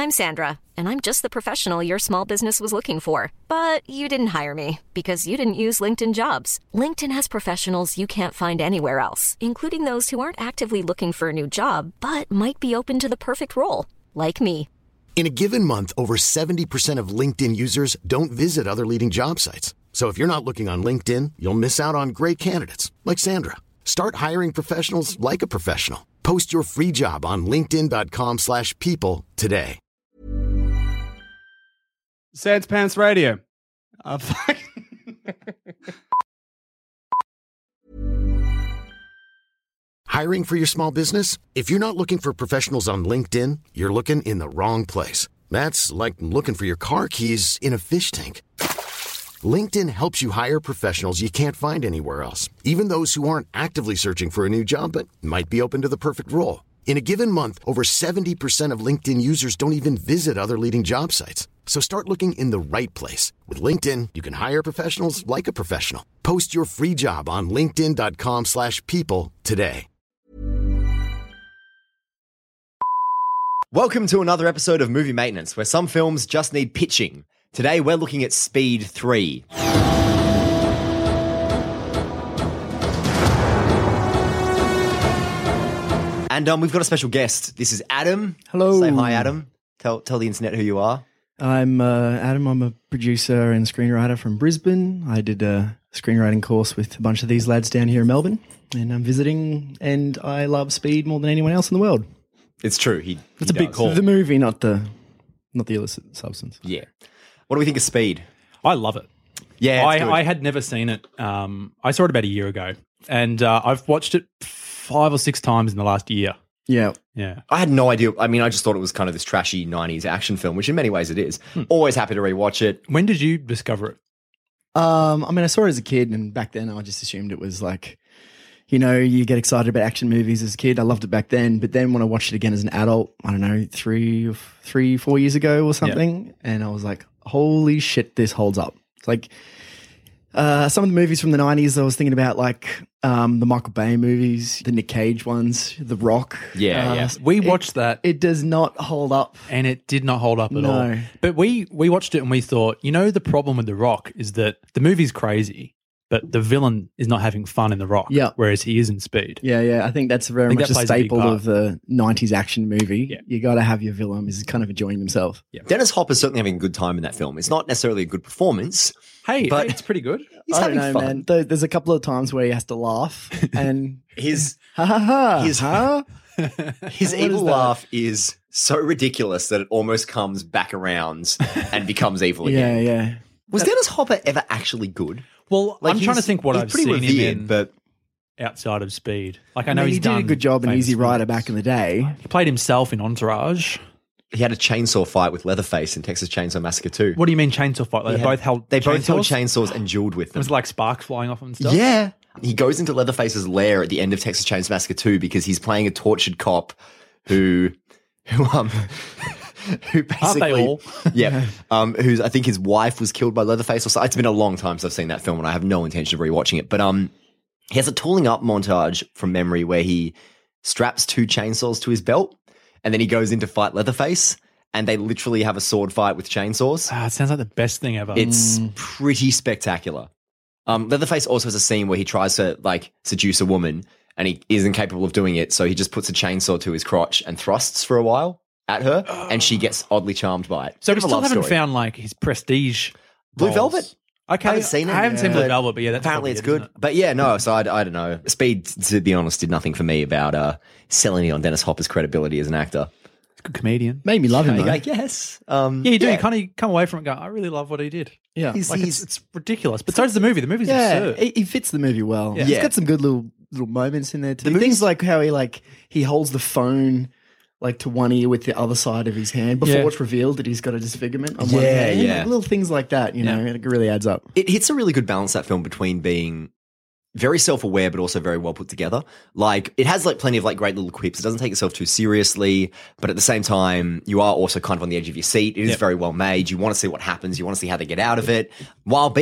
I'm Sandra, and I'm just the professional your small business was looking for. But you didn't hire me because you didn't use LinkedIn Jobs. LinkedIn has professionals you can't find anywhere else, including those who aren't actively looking for a new job, but might be open to the perfect role, like me. In a given month, over 70% of LinkedIn users don't visit other leading job sites. So if you're not looking on LinkedIn, you'll miss out on great candidates like Sandra. Start hiring professionals like a professional. Post your free job on linkedin.com/people today. Sans Pants Radio. Hiring for your small business? If you're not looking for professionals on LinkedIn, you're looking in the wrong place. That's like looking for your car keys in a fish tank. LinkedIn helps you hire professionals you can't find anywhere else, even those who aren't actively searching for a new job but might be open to the perfect role. In a given month, over 70% of LinkedIn users don't even visit other leading job sites. So start looking in the right place. With LinkedIn, you can hire professionals like a professional. Post your free job on linkedin.com/people today. Welcome to another episode of Movie Maintenance, where some films just need pitching. Today, we're looking at Speed 3. And we've got a special guest. This is Adam. Hello. Say hi, Adam. Tell the internet who you are. I'm Adam. I'm a producer and screenwriter from Brisbane. I did a screenwriting course with a bunch of these lads down here in Melbourne, and I'm visiting, and I love Speed more than anyone else in the world. It's true. It's a big call. The movie, not the illicit substance. Yeah. What do we think of Speed? I love it. Yeah, I had never seen it. I saw it about a year ago, and I've watched it 5 or 6 times in the last year. Yeah. I had no idea. I mean, I just thought it was kind of this trashy 90s action film, which in many ways it is. Always happy to rewatch it. When did you discover it? I mean, I saw it as a kid, and back then I just assumed it was like, you know, you get excited about action movies as a kid. I loved it back then. But then when I watched it again as an adult, I don't know, 4 years ago or something, and I was like, holy shit, this holds up. It's like some of the movies from the 90s I was thinking about, like the Michael Bay movies, the Nick Cage ones, The Rock. Yeah. We watched that. It does not hold up. And it did not hold up at all. But we watched it and we thought, you know, the problem with The Rock is that the movie's crazy, but the villain is not having fun in The Rock, whereas he is in Speed. Yeah. I think that's very much a staple of the 90s action movie. Yeah. You got to have your villain is kind of enjoying himself. Yeah. Dennis Hopper's certainly having a good time in that film. It's not necessarily a good performance. But it's pretty good. He's I don't having know, fun. man. There's a couple of times where he has to laugh, and His ha ha ha. his evil laugh is so ridiculous that it almost comes back around and becomes evil again. Yeah. Was Dennis Hopper ever actually good? Well, I'm trying to think what he's I've pretty seen revered, him in but outside of Speed. Like I know he he's did done a good job in famous Easy Rider films. back in the day. He played himself in Entourage. he had a chainsaw fight with Leatherface in Texas Chainsaw Massacre 2. What do you mean chainsaw fight? Like, they both held chainsaws and dueled with It them. was like sparks flying off and stuff. Yeah. He goes into Leatherface's lair at the end of Texas Chainsaw Massacre 2 because he's playing a tortured cop who basically, Aren't they all? who's, I think his wife was killed by Leatherface or something. It's been a long time since I've seen that film and I have no intention of rewatching it. But he has a tooling up montage from memory where he straps 2 chainsaws to his belt and then he goes in to fight Leatherface and they literally have a sword fight with chainsaws. It sounds like the best thing ever. It's pretty spectacular. Leatherface also has a scene where he tries to like seduce a woman and he isn't capable of doing it, so he just puts a chainsaw to his crotch and thrusts for a while at her, and she gets oddly charmed by it. So we Bit of a still love haven't story. found like his prestige. Blue roles. Velvet. Okay, I haven't seen it. I haven't seen Blue but Velvet, but yeah, that's apparently probably it's it, good. isn't it? But yeah, no. So I don't know. Speed, to be honest, did nothing for me about selling me on Dennis Hopper's credibility as an actor. He's a good comedian. Made me love him, though. I guess. Yeah, you do. You kind of come away from it going, I really love what he did. Yeah. It's ridiculous. But so does the movie. The movie's absurd. He fits the movie well. Yeah. He's got some good little moments in there too. The Things like how he holds the phone like to one ear with the other side of his hand before it's revealed that he's got a disfigurement on one hand. Yeah. Like, little things like that, you know, it really adds up. It hits a really good balance, that film, between being very self-aware but also very well put together. Like, it has like plenty of like great little quips. It doesn't take itself too seriously, but at the same time, you are also kind of on the edge of your seat. It is very well made. You want to see what happens. You want to see how they get out of it, while being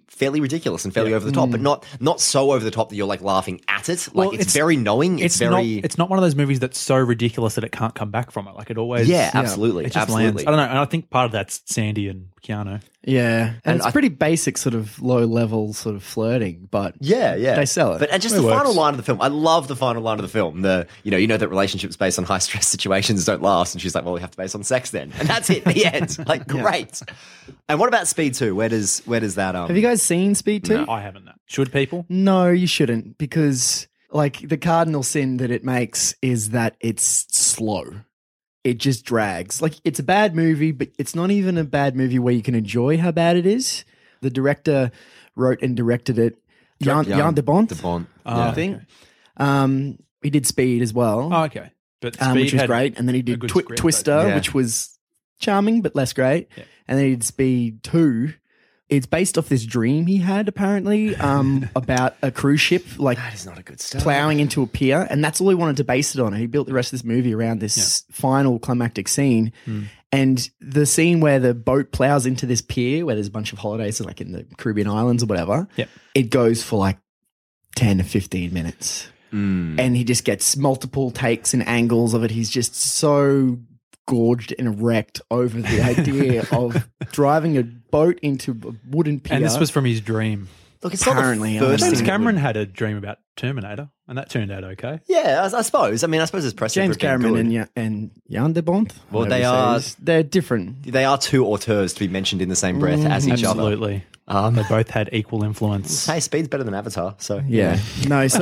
fairly ridiculous and fairly over the top, but not so over the top that you're like laughing at it. Like it's very knowing. It's not one of those movies that's so ridiculous that it can't come back from it. Like it always. Yeah, absolutely. It just lands. I don't know. And I think part of that's Sandy and Keanu. Yeah, and it's pretty basic, sort of low level sort of flirting, but they sell it. But and just the final line of the film, I love the final line of the film. You know that relationships based on high stress situations don't last, and she's like, well, we have to base on sex then, and that's it. The end. Like great. And what about Speed 2? Where does that? Have you guys seen Speed 2? No, I haven't. No. Should people? No, you shouldn't, because like the cardinal sin that it makes is that it's slow. It just drags. Like it's a bad movie, but it's not even a bad movie where you can enjoy how bad it is. The director wrote and directed it. Jan de Bont. I think. Okay. He did Speed as well. Oh, okay. But Speed which was great. And then he did Twister, which was charming but less great. Yeah. And then he did Speed 2. It's based off this dream he had, apparently, about a cruise ship like that is not a good start. Plowing into a pier, and that's all he wanted to base it on. And he built the rest of this movie around this final climactic scene. And the scene where the boat plows into this pier, where there's a bunch of holidays, like in the Caribbean islands or whatever, it goes for like 10 to 15 minutes. And he just gets multiple takes and angles of it. He's just so gorged and wrecked over the idea of driving a boat into a wooden pier. And this was from his dream. Look, it's apparently, not the first James Cameron had a dream about Terminator, and that turned out okay. Yeah, I suppose. I suppose it's precedent. James Cameron and Jan de Bont. Well, they're different. They are two auteurs to be mentioned in the same breath as each other. Absolutely. They both had equal influence. Hey, Speed's better than Avatar, so yeah. No, so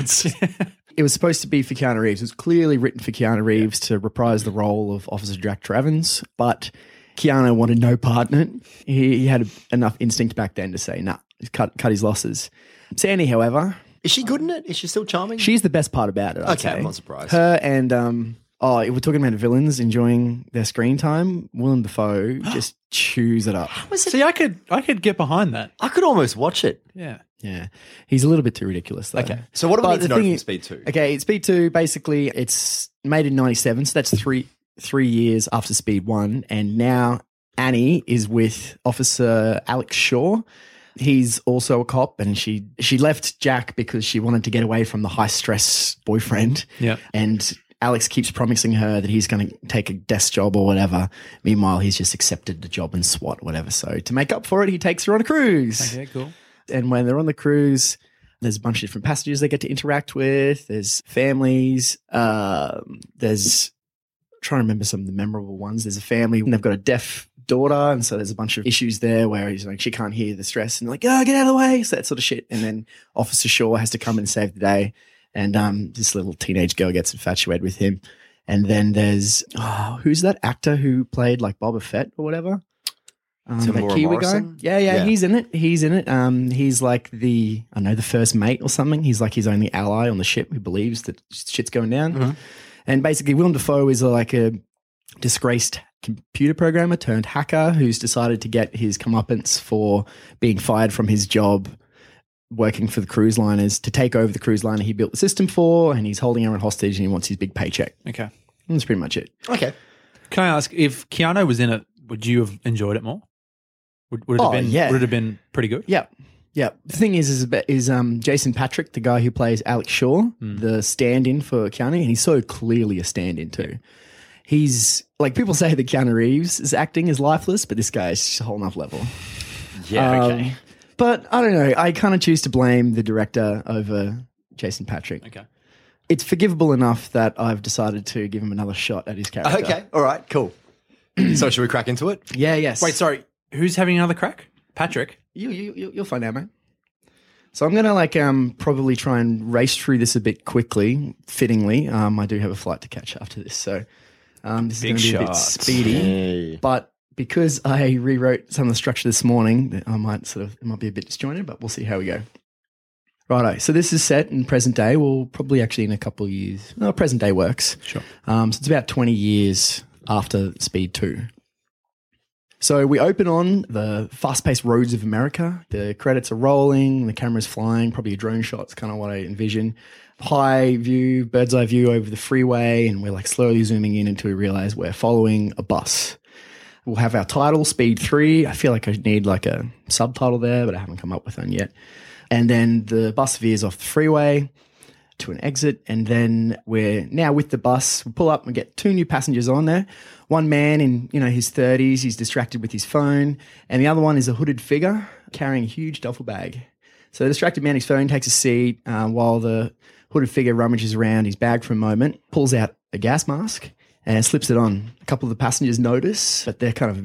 it was supposed to be for Keanu Reeves. It was clearly written for Keanu Reeves to reprise the role of Officer Jack Travins, but Keanu wanted no part in it. He had enough instinct back then to say, nah, cut his losses. Sandy, however... Is she good in it? Is she still charming? She's the best part about it, I'd say. I'm not surprised. Her and... if we're talking about villains enjoying their screen time, Willem Dafoe just chews it up. See, I could get behind that. I could almost watch it. Yeah. Yeah. He's a little bit too ridiculous, though. Okay. So what do we need to know from Speed 2? Okay, Speed 2, basically, it's made in 97, so that's three years after Speed 1, and now Annie is with Officer Alex Shaw. He's also a cop, and she left Jack because she wanted to get away from the high-stress boyfriend. Yeah. And Alex keeps promising her that he's going to take a desk job or whatever. Meanwhile, he's just accepted the job in SWAT or whatever. So to make up for it, he takes her on a cruise. Okay, cool. And when they're on the cruise, there's a bunch of different passengers they get to interact with. There's families. There's trying to remember some of the memorable ones. There's a family and they've got a deaf daughter, and so there's a bunch of issues there where he's like, she can't hear the stress, and they're like, oh, get out of the way, so that sort of shit. And then Officer Shaw has to come and save the day, and this little teenage girl gets infatuated with him. And then there's who's that actor who played like Boba Fett or whatever? That Kiwi Morrison? guy. Yeah, he's in it. He's like the first mate or something. He's like his only ally on the ship who believes that shit's going down. Mm-hmm. And basically, Willem Dafoe is like a disgraced computer programmer turned hacker who's decided to get his comeuppance for being fired from his job working for the cruise liners to take over the cruise liner he built the system for, and he's holding everyone hostage and he wants his big paycheck. Okay. And that's pretty much it. Okay. Can I ask, if Keanu was in it, would you have enjoyed it more? Would it have been pretty good? Yeah. Yeah. The thing is Jason Patric, the guy who plays Alex Shaw, the stand-in for Keanu, and he's so clearly a stand-in too. He's like, people say that Keanu Reeves' acting is lifeless, but this guy is just a whole nother level. Yeah, okay. But I don't know. I kind of choose to blame the director over Jason Patric. Okay. It's forgivable enough that I've decided to give him another shot at his character. Okay. All right. Cool. So should we crack into it? Yeah, yes. Wait, sorry. Who's having another crack? Patrick? You'll find out, mate. So I'm going to probably try and race through this a bit quickly, fittingly. I do have a flight to catch after this, so this is going to be a bit speedy. Hey. But because I rewrote some of the structure this morning, it might be a bit disjointed, but we'll see how we go. Righto. So this is set in present day. Well, probably actually in a couple of years. No, present day works. Sure. So it's about 20 years after Speed 2. So we open on the fast-paced roads of America. The credits are rolling, the camera's flying, probably a drone shot's kind of what I envision. High view, bird's eye view over the freeway, and we're like slowly zooming in until we realize we're following a bus. We'll have our title, Speed 3. I feel like I need like a subtitle there, but I haven't come up with one yet. And then the bus veers off the freeway to an exit, and then we're now with the bus. We pull up and get 2 new passengers on there. One man in his 30s, he's distracted with his phone, and the other one is a hooded figure carrying a huge duffel bag. So the distracted man, his phone, takes a seat while the hooded figure rummages around his bag for a moment, pulls out a gas mask and slips it on. A couple of the passengers notice, but they're kind of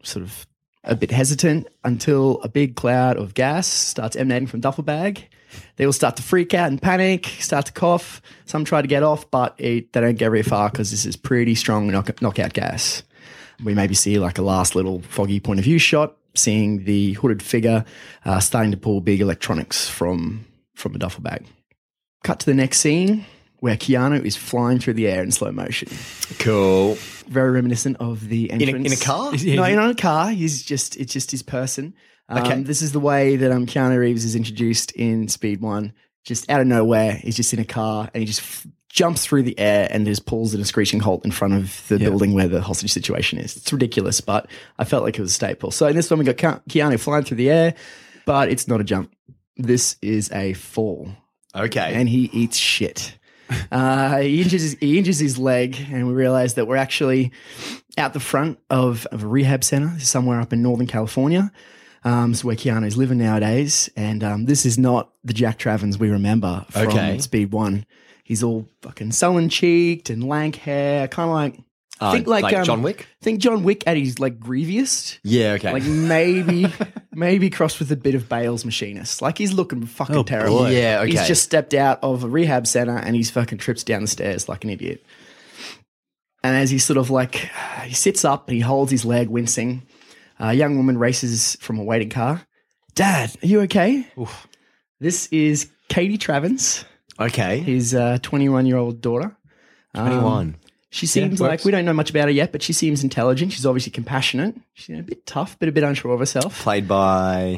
a bit hesitant until a big cloud of gas starts emanating from the duffel bag. They all start to freak out and panic, start to cough. Some try to get off, but they don't get very far because this is pretty strong knockout gas. We maybe see like a last little foggy point of view shot, seeing the hooded figure starting to pull big electronics from a duffel bag. Cut to the next scene where Keanu is flying through the air in slow motion. Cool. Very reminiscent of the entrance. In a car? No, not a car. It's just his person. Okay. This is the way that Keanu Reeves is introduced in Speed 1. Just out of nowhere, he's just in a car and he just jumps through the air and just pulls at a screeching halt in front of the building where the hostage situation is. It's ridiculous, but I felt like it was a staple. So in this one, we got Keanu flying through the air, but it's not a jump. This is a fall. Okay. And he eats shit. He injures his leg, and we realize that we're actually out the front of a rehab center somewhere up in Northern California. So where Keanu's living nowadays. And this is not the Jack Travers we remember from Speed 1. He's all fucking sullen-cheeked and lank hair, kind of like... Think like John Wick? Think John Wick at his like grieviest. Yeah, okay. Like maybe crossed with a bit of Bale's Machinist. Like he's looking fucking terrible. Boy. Yeah, okay. He's just stepped out of a rehab center and he's fucking trips down the stairs like an idiot. And as he sort of like, he sits up and he holds his leg, wincing. A young woman races from a waiting car. Dad, are you okay? Oof. This is Katie Travers. Okay. His 21-year-old daughter. 21. She seems like, we don't know much about her yet, but she seems intelligent. She's obviously compassionate. She's a bit tough, but a bit unsure of herself. Played by,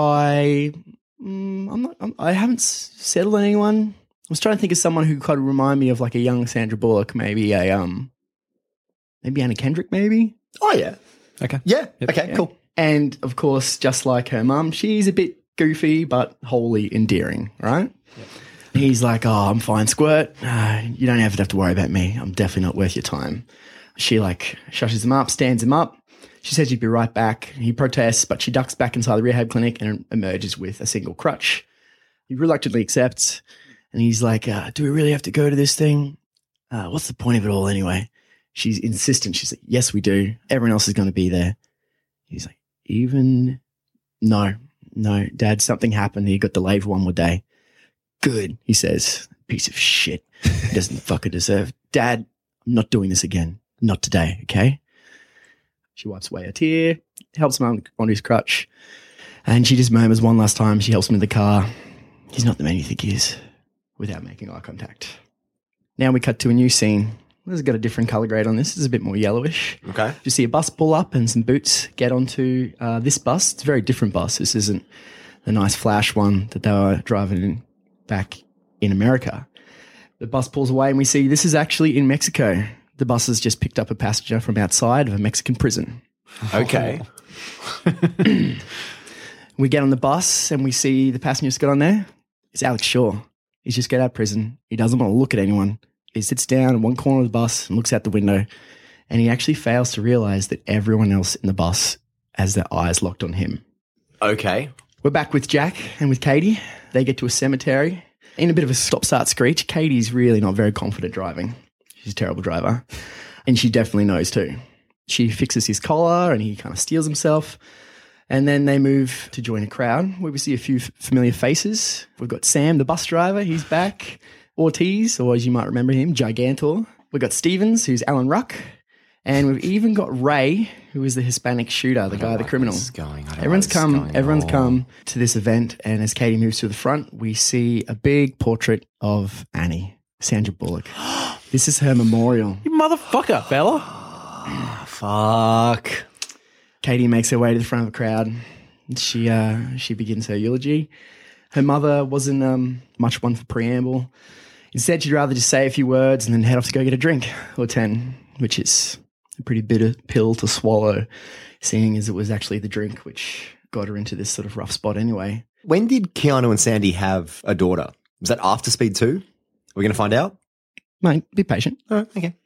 I haven't settled on anyone. I was trying to think of someone who kind of remind me of like a young Sandra Bullock, maybe Anna Kendrick, maybe. Oh yeah. Okay. Yeah. Yep. Okay, Yeah. cool. And of course, just like her mum, she's a bit goofy, but wholly endearing, right? Yep. He's like, oh, I'm fine, Squirt. You don't have to worry about me. I'm definitely not worth your time. She like shushes him up, stands him up. She says she'd be right back. He protests, but she ducks back inside the rehab clinic and emerges with a single crutch. He reluctantly accepts, and he's like, do we really have to go to this thing? What's the point of it all anyway? She's insistent. She's like, yes, we do. Everyone else is going to be there. He's like, no, Dad, something happened. He got delayed for one more day. Good, he says. Piece of shit. He doesn't fucking deserve. Dad, I'm not doing this again. Not today, okay? She wipes away a tear, helps him on his crutch, and she just murmurs one last time. She helps him in the car. He's not the man you think he is, without making eye contact. Now we cut to a new scene. This has got a different colour grade on this. This is a bit more yellowish. Okay. You see a bus pull up and some boots get onto this bus. It's a very different bus. This isn't the nice flash one that they were driving in back in America. The bus pulls away and we see this is actually in Mexico. The bus has just picked up a passenger from outside of a Mexican prison. Okay. We get on the bus and we see the passenger who's got on there. It's Alex Shaw. He's just got out of prison. He doesn't want to look at anyone. He sits down in one corner of the bus and looks out the window, and he actually fails to realize that everyone else in the bus has their eyes locked on him. Okay. We're back with Jack and with Katie. They get to a cemetery. In a bit of a stop-start screech, Katie's really not very confident driving. She's a terrible driver. And she definitely knows too. She fixes his collar and he kind of steels himself. And then they move to join a crowd where we see a few familiar faces. We've got Sam, the bus driver. He's back. Ortiz, or as you might remember him, Gigantor. We've got Stevens, who's Alan Ruck. And we've even got Ray, who is the Hispanic shooter, the guy, the criminal. Everyone's come to this event, and as Katie moves to the front, we see a big portrait of Annie, Sandra Bullock. This is her memorial. You motherfucker, fella. Fuck. Katie makes her way to the front of the crowd. She begins her eulogy. Her mother wasn't much one for preamble. Instead, she'd rather just say a few words and then head off to go get a drink or 10, which is a pretty bitter pill to swallow, seeing as it was actually the drink which got her into this sort of rough spot anyway. When did Keanu and Sandy have a daughter? Was that after Speed 2? Are we going to find out? Mate, be patient. Oh, okay.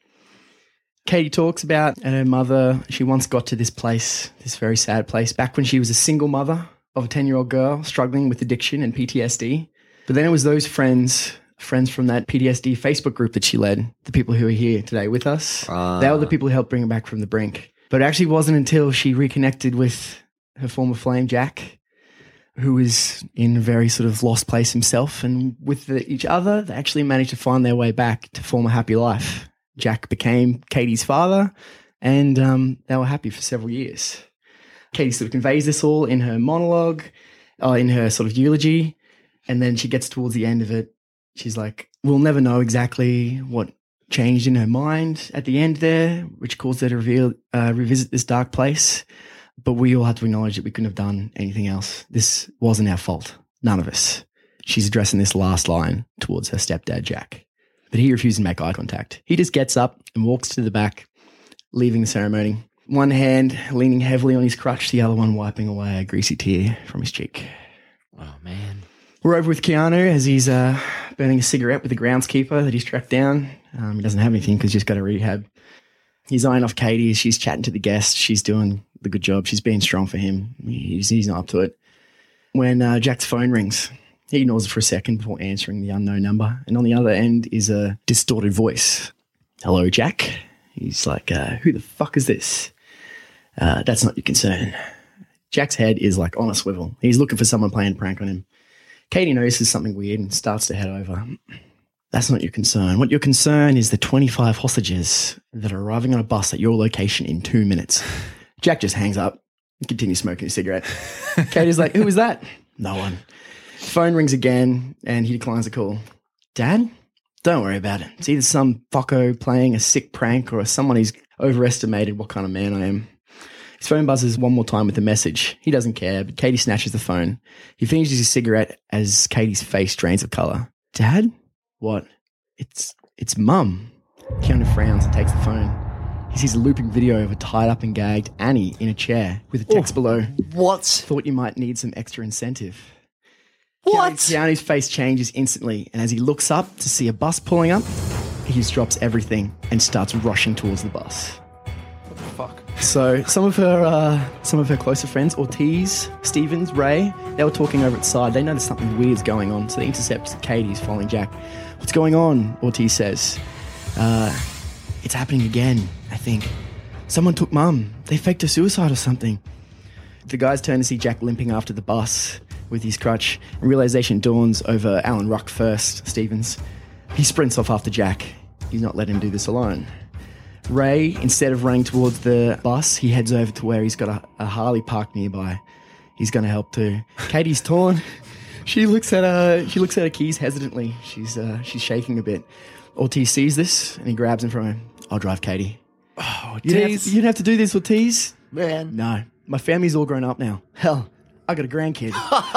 Katie talks about her mother. She once got to this place, this very sad place, back when she was a single mother of a 10-year-old girl struggling with addiction and PTSD. But then it was those friends from that PTSD Facebook group that she led, the people who are here today with us. They were the people who helped bring her back from the brink. But it actually wasn't until she reconnected with her former flame, Jack, who was in a very sort of lost place himself. And with each other, they actually managed to find their way back to form a happy life. Jack became Katie's father, and they were happy for several years. Katie sort of conveys this all in her monologue, in her sort of eulogy, and then she gets towards the end of it. She's like, we'll never know exactly what changed in her mind at the end there, which caused her to revisit this dark place. But we all have to acknowledge that we couldn't have done anything else. This wasn't our fault. None of us. She's addressing this last line towards her stepdad, Jack. But he refuses to make eye contact. He just gets up and walks to the back, leaving the ceremony. One hand leaning heavily on his crutch, the other one wiping away a greasy tear from his cheek. Oh, man. We're over with Keanu as he's burning a cigarette with the groundskeeper that he's tracked down. He doesn't have anything because he's just got a rehab. He's eyeing off Katie as she's chatting to the guests. She's doing the good job. She's being strong for him. He's not up to it. When Jack's phone rings, he ignores it for a second before answering the unknown number. And on the other end is a distorted voice. Hello, Jack. He's like, who the fuck is this? That's not your concern. Jack's head is like on a swivel. He's looking for someone playing a prank on him. Katie notices something weird and starts to head over. That's not your concern. What your concern is the 25 hostages that are arriving on a bus at your location in 2 minutes. Jack just hangs up and continues smoking a cigarette. Katie's like, who is that? No one. Phone rings again and he declines the call. Dad? Don't worry about it. It's either some fucko playing a sick prank or someone who's overestimated what kind of man I am. His phone buzzes one more time with a message. He doesn't care, but Katie snatches the phone. He finishes his cigarette as Katie's face drains of colour. Dad? What? It's Mum. Keanu frowns and takes the phone. He sees a looping video of a tied up and gagged Annie in a chair with a text below. What? Thought you might need some extra incentive. What? Keanu's face changes instantly, and as he looks up to see a bus pulling up, he just drops everything and starts rushing towards the bus. What the fuck? So some of her closer friends, Ortiz, Stevens, Ray, they were talking over at the side. They noticed something weird's going on, so they intercept Katie who's following Jack. What's going on? Ortiz says. It's happening again, I think. Someone took Mum. They faked a suicide or something. The guys turn to see Jack limping after the bus with his crutch, and realization dawns over Alan Ruck first, Stevens. He sprints off after Jack. He's not letting him do this alone. Ray, instead of running towards the bus, he heads over to where he's got a Harley parked nearby. He's going to help too. Katie's torn. She looks at her keys hesitantly. She's shaking a bit. Ortiz sees this and he grabs him from her. I'll drive Katie. Oh, Ortiz. You didn't have to do this, Ortiz. Man. No. My family's all grown up now. Hell, I got a grandkid.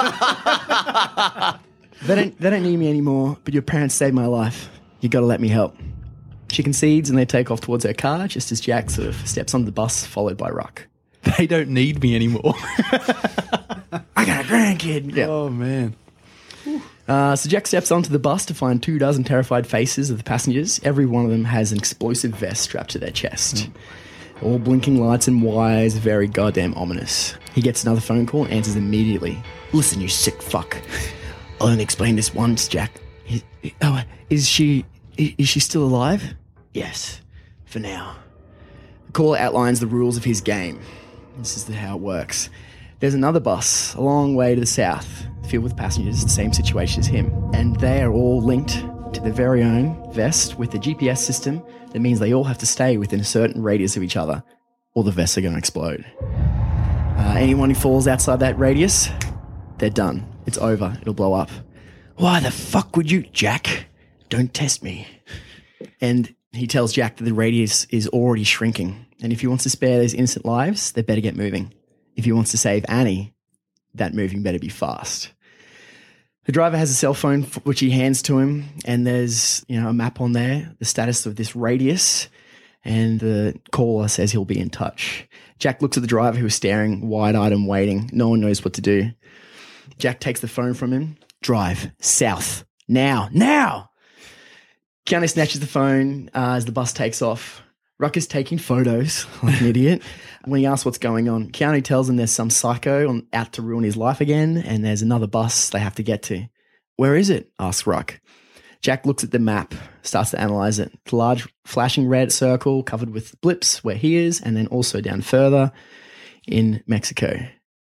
They don't need me anymore, but your parents saved my life. You got to let me help. She concedes and they take off towards her car just as Jack sort of steps on the bus, followed by Ruck. They don't need me anymore. I got a grandkid. Yeah. Oh, man. So Jack steps onto the bus to find 24 terrified faces of the passengers. Every one of them has an explosive vest strapped to their chest. All blinking lights and wires, very goddamn ominous. He gets another phone call and answers immediately. Listen, you sick fuck. I'll only explain this once, Jack. Is she still alive? Yes, for now. The caller outlines the rules of his game. This is how it works. There's another bus a long way to the south, filled with passengers, the same situation as him. And they are all linked to their very own vest with a GPS system that means they all have to stay within a certain radius of each other, or the vests are going to explode. Anyone who falls outside that radius, they're done. It's over. It'll blow up. Why the fuck would you, Jack? Don't test me. And he tells Jack that the radius is already shrinking. And if he wants to spare those innocent lives, they better get moving. If he wants to save Annie, that moving better be fast. The driver has a cell phone which he hands to him, and there's a map on there, the status of this radius, and the caller says he'll be in touch. Jack looks at the driver who is staring wide-eyed and waiting. No one knows what to do. Jack takes the phone from him. Drive south. Now. Keanu snatches the phone as the bus takes off. Ruck is taking photos like an idiot. When he asks what's going on, Keanu tells him there's some psycho out to ruin his life again, and there's another bus they have to get to. Where is it? Asks Ruck. Jack looks at the map, starts to analyze it. It's a large flashing red circle covered with blips where he is, and then also down further in Mexico.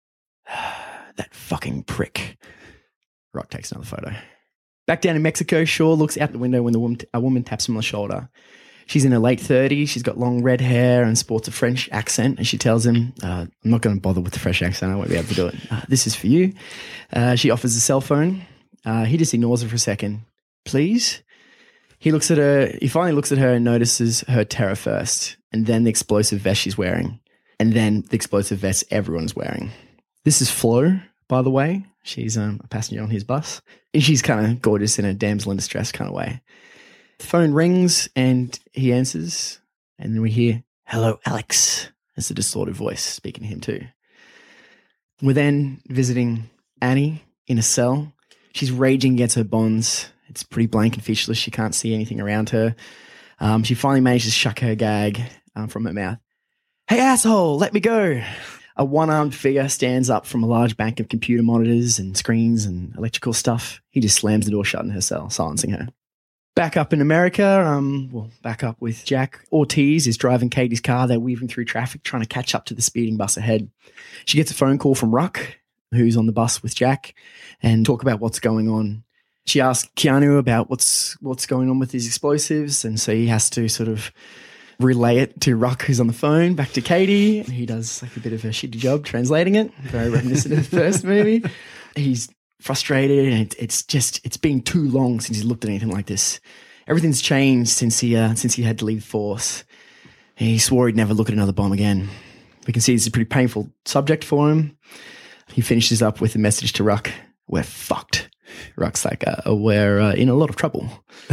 That fucking prick. Ruck takes another photo. Back down in Mexico, Shaw looks out the window when a woman taps him on the shoulder. She's in her late 30s. She's got long red hair and sports a French accent. And she tells him, I'm not going to bother with the French accent. I won't be able to do it. This is for you. She offers a cell phone. He just ignores her for a second. Please? He looks at her. He finally looks at her and notices her terror first. And then the explosive vest she's wearing. And then the explosive vest everyone's wearing. This is Flo, by the way. She's a passenger on his bus. And she's kind of gorgeous in a damsel in distress kind of way. The phone rings and he answers, and then we hear, "Hello, Alex." It's a distorted voice speaking to him too. We're then visiting Annie in a cell. She's raging against her bonds. It's pretty blank and featureless. She can't see anything around her. She finally manages to shuck her gag from her mouth. "Hey, asshole, let me go." A one-armed figure stands up from a large bank of computer monitors and screens and electrical stuff. He just slams the door shut in her cell, silencing her. Back up in America, back up with Jack. Ortiz is driving Katie's car. They're weaving through traffic, trying to catch up to the speeding bus ahead. She gets a phone call from Ruck, who's on the bus with Jack, and talk about what's going on. She asks Keanu about what's going on with these explosives, and so he has to sort of relay it to Ruck, who's on the phone, back to Katie. He does like a bit of a shitty job translating it, very reminiscent of the first movie. He's frustrated, and it's been too long since he's looked at anything like this. Everything's changed since he had to leave the force. He swore he'd never look at another bomb again. We can see it's a pretty painful subject for him. He finishes up with a message to Ruck: "We're fucked." Ruck's like, "We're in a lot of trouble."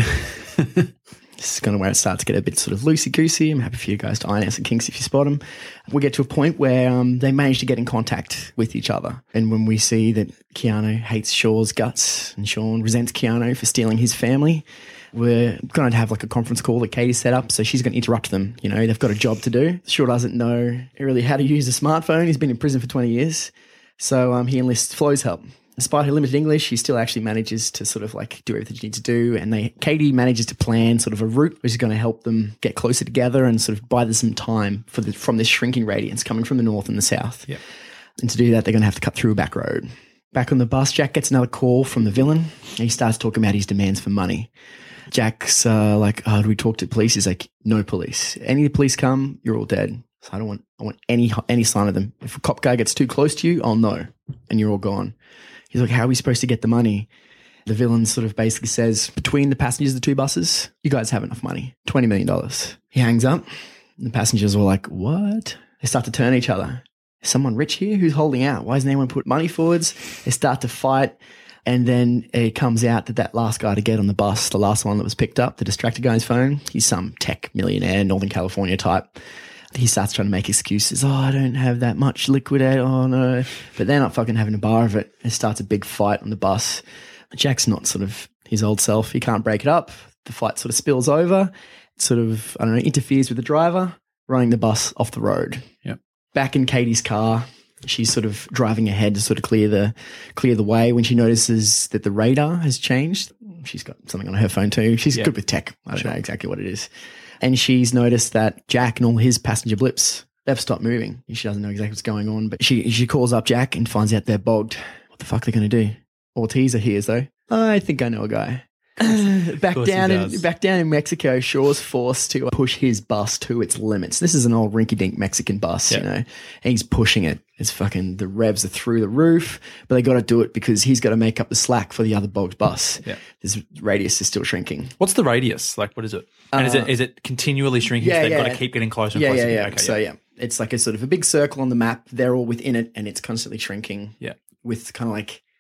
This is kind of where it starts to get a bit sort of loosey-goosey. I'm happy for you guys to iron out some kinks if you spot them. We get to a point where they manage to get in contact with each other. And when we see that Keanu hates Shaw's guts and Sean resents Keanu for stealing his family, we're going to have like a conference call that Katie set up. So she's going to interrupt them. You know, they've got a job to do. Shaw doesn't know really how to use a smartphone. He's been in prison for 20 years. So he enlists Flo's help. Despite her limited English, she still actually manages to sort of like do everything she needs to do. And Katie manages to plan sort of a route which is going to help them get closer together and sort of buy them some time from this shrinking radiance coming from the north and the south. Yep. And to do that, they're going to have to cut through a back road. Back on the bus, Jack gets another call from the villain. He starts talking about his demands for money. Jack's like, "Do we talk to police?" He's like, "No police. Any police come, you're all dead. So I want any sign of them. If a cop guy gets too close to you, I'll know, and you're all gone." He's like, "How are we supposed to get the money?" The villain sort of basically says, "Between the passengers of the two buses, you guys have enough money. $20 million. He hangs up. And the passengers were like, "What?" They start to turn each other. "Is someone rich here? Who's holding out? Why hasn't anyone put money forwards?" They start to fight. And then it comes out that last guy to get on the bus, the last one that was picked up, the distracted guy's phone, he's some tech millionaire, Northern California type. He starts trying to make excuses. "Oh, I don't have that much liquidate. Oh, no." But they're not fucking having a bar of it. It starts a big fight on the bus. Jack's not sort of his old self. He can't break it up. The fight sort of spills over. It sort of, I don't know, interferes with the driver, running the bus off the road. Yep. Back in Katie's car, she's sort of driving ahead to sort of clear the way when she notices that the radar has changed. She's got something on her phone too. She's good with tech. I don't know exactly what it is. And she's noticed that Jack and all his passenger blips, they've stopped moving. She doesn't know exactly what's going on, but she calls up Jack and finds out they're bogged. What the fuck are they going to do? Ortiz are here, though. I think I know a guy. Back down in Mexico, Shaw's forced to push his bus to its limits. This is an old rinky-dink Mexican bus, you know, and he's pushing it. It's fucking, the revs are through the roof, but they got to do it because he's got to make up the slack for the other bogged bus. Yeah. This radius is still shrinking. What's the radius? Like, what is it? And is it continually shrinking? So they've got to keep getting closer and closer? Yeah. Okay, it's like a sort of a big circle on the map. They're all within it, and it's constantly shrinking. Yeah. With kind of like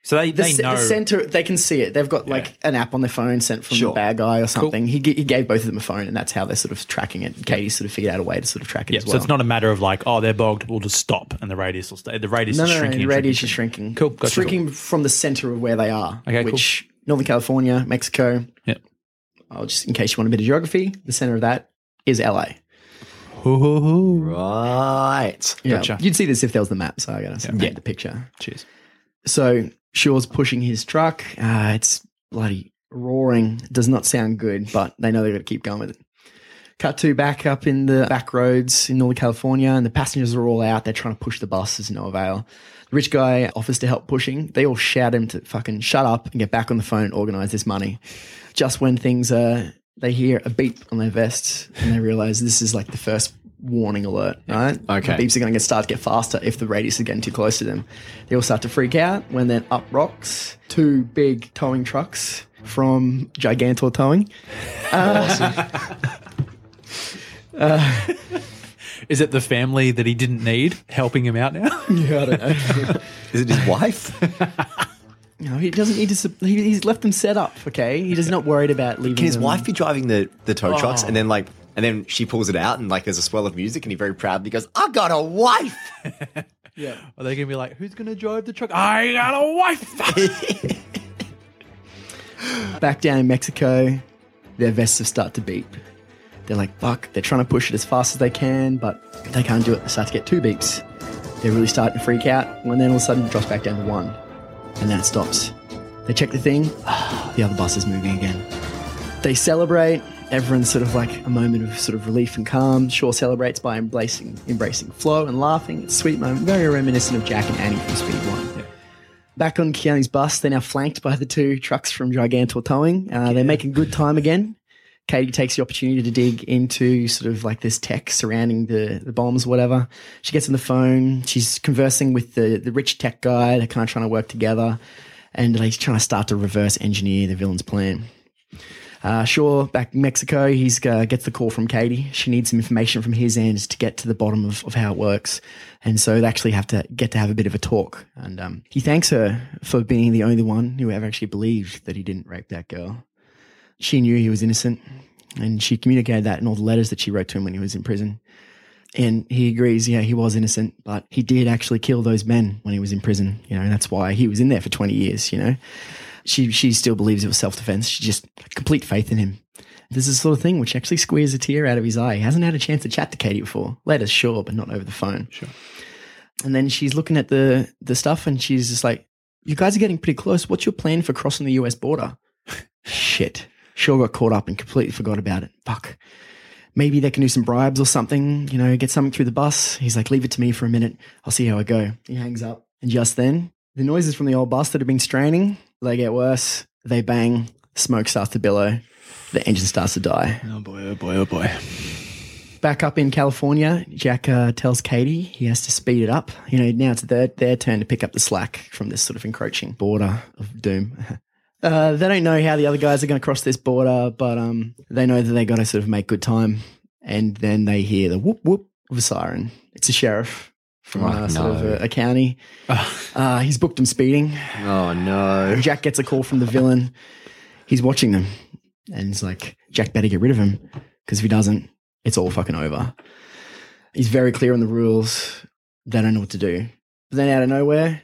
So they know. The center, they can see it. They've got like an app on their phone sent from the bad guy or something. Cool. He gave both of them a phone, and that's how they're sort of tracking it. Katie sort of figured out a way to sort of track it as well. So it's not a matter of like, oh, they're bogged, we'll just stop and the radius will stay. The radius is shrinking. No, the radius is shrinking. Cool. Gotcha. Shrinking from the center of where they are, which cool. Northern California, Mexico. Yep. Just in case you want a bit of geography, the center of that is LA. Ooh. Right. Yeah. Gotcha. You'd see this if there was the map, so I got to get the picture. Cheers. So Shaw's pushing his truck. It's bloody roaring. It does not sound good, but they know they've got to keep going with it. Cut to back up in the back roads in Northern California, and the passengers are all out. They're trying to push the bus. There's no avail. The rich guy offers to help pushing. They all shout at him to fucking shut up and get back on the phone and organize this money. Just when things they hear a beep on their vests and they realize this is like the first warning alert, right? Okay. The beeps are going to start to get faster if the radius is getting too close to them. They all start to freak out when then up rocks 2 big towing trucks from Gigantor Towing. Is it the family that he didn't need helping him out now? Yeah, I don't know. Is it his wife? No, he doesn't need to. He's left them set up. Okay, he's not worried about leaving. Can his them. wife be driving the tow trucks and then she pulls it out and like there's a swell of music and he very proudly goes, "I got a wife." Yeah. Are they gonna be like, "Who's gonna drive the truck?" I got a wife. Back down in Mexico, their vests have started to beep. They're like, fuck, they're trying to push it as fast as they can, but they can't do it. They start to get 2 beeps. They're really starting to freak out, and then all of a sudden it drops back down to 1. And then it stops. They check the thing. The other bus is moving again. They celebrate. Everyone's sort of like a moment of sort of relief and calm. Shaw celebrates by embracing flow and laughing. It's a sweet moment, very reminiscent of Jack and Annie from Speed 1. Yeah. Back on Keanu's bus, they're now flanked by the 2 trucks from Gigantor Towing. They're making good time again. Katie takes the opportunity to dig into sort of like this tech surrounding the bombs, whatever. She gets on the phone. She's conversing with the rich tech guy. They're kind of trying to work together. And he's trying to start to reverse engineer the villain's plan. Shaw, back in Mexico, he gets the call from Katie. She needs some information from his end to get to the bottom of how it works. And so they actually have to have a bit of a talk. And he thanks her for being the only one who ever actually believed that he didn't rape that girl. She knew he was innocent, and she communicated that in all the letters that she wrote to him when he was in prison. And he agrees, yeah, he was innocent, but he did actually kill those men when he was in prison. You know, and that's why he was in there for 20 years, you know. She still believes it was self-defense. She just had complete faith in him. This is the sort of thing which actually squeezes a tear out of his eye. He hasn't had a chance to chat to Katie before. Later, sure, but not over the phone. Sure. And then she's looking at the stuff, and she's just like, you guys are getting pretty close. What's your plan for crossing the US border? Shit. Shaw got caught up and completely forgot about it. Fuck. Maybe they can do some bribes or something, you know, get something through the bus. He's like, leave it to me for a minute. I'll see how I go. He hangs up. And just then, the noises from the old bus that have been straining, they get worse. They bang. Smoke starts to billow. The engine starts to die. Oh boy, oh boy, oh boy. Back up in California, Jack tells Katie he has to speed it up. You know, now it's their turn to pick up the slack from this sort of encroaching border of doom. They don't know how the other guys are going to cross this border, but they know that they got to sort of make good time. And then they hear the whoop whoop of a siren. It's a sheriff from a county. He's booked them speeding. Oh no! And Jack gets a call from the villain. He's watching them, and he's like, "Jack better get rid of him, because if he doesn't, it's all fucking over." He's very clear on the rules. They don't know what to do. But then out of nowhere,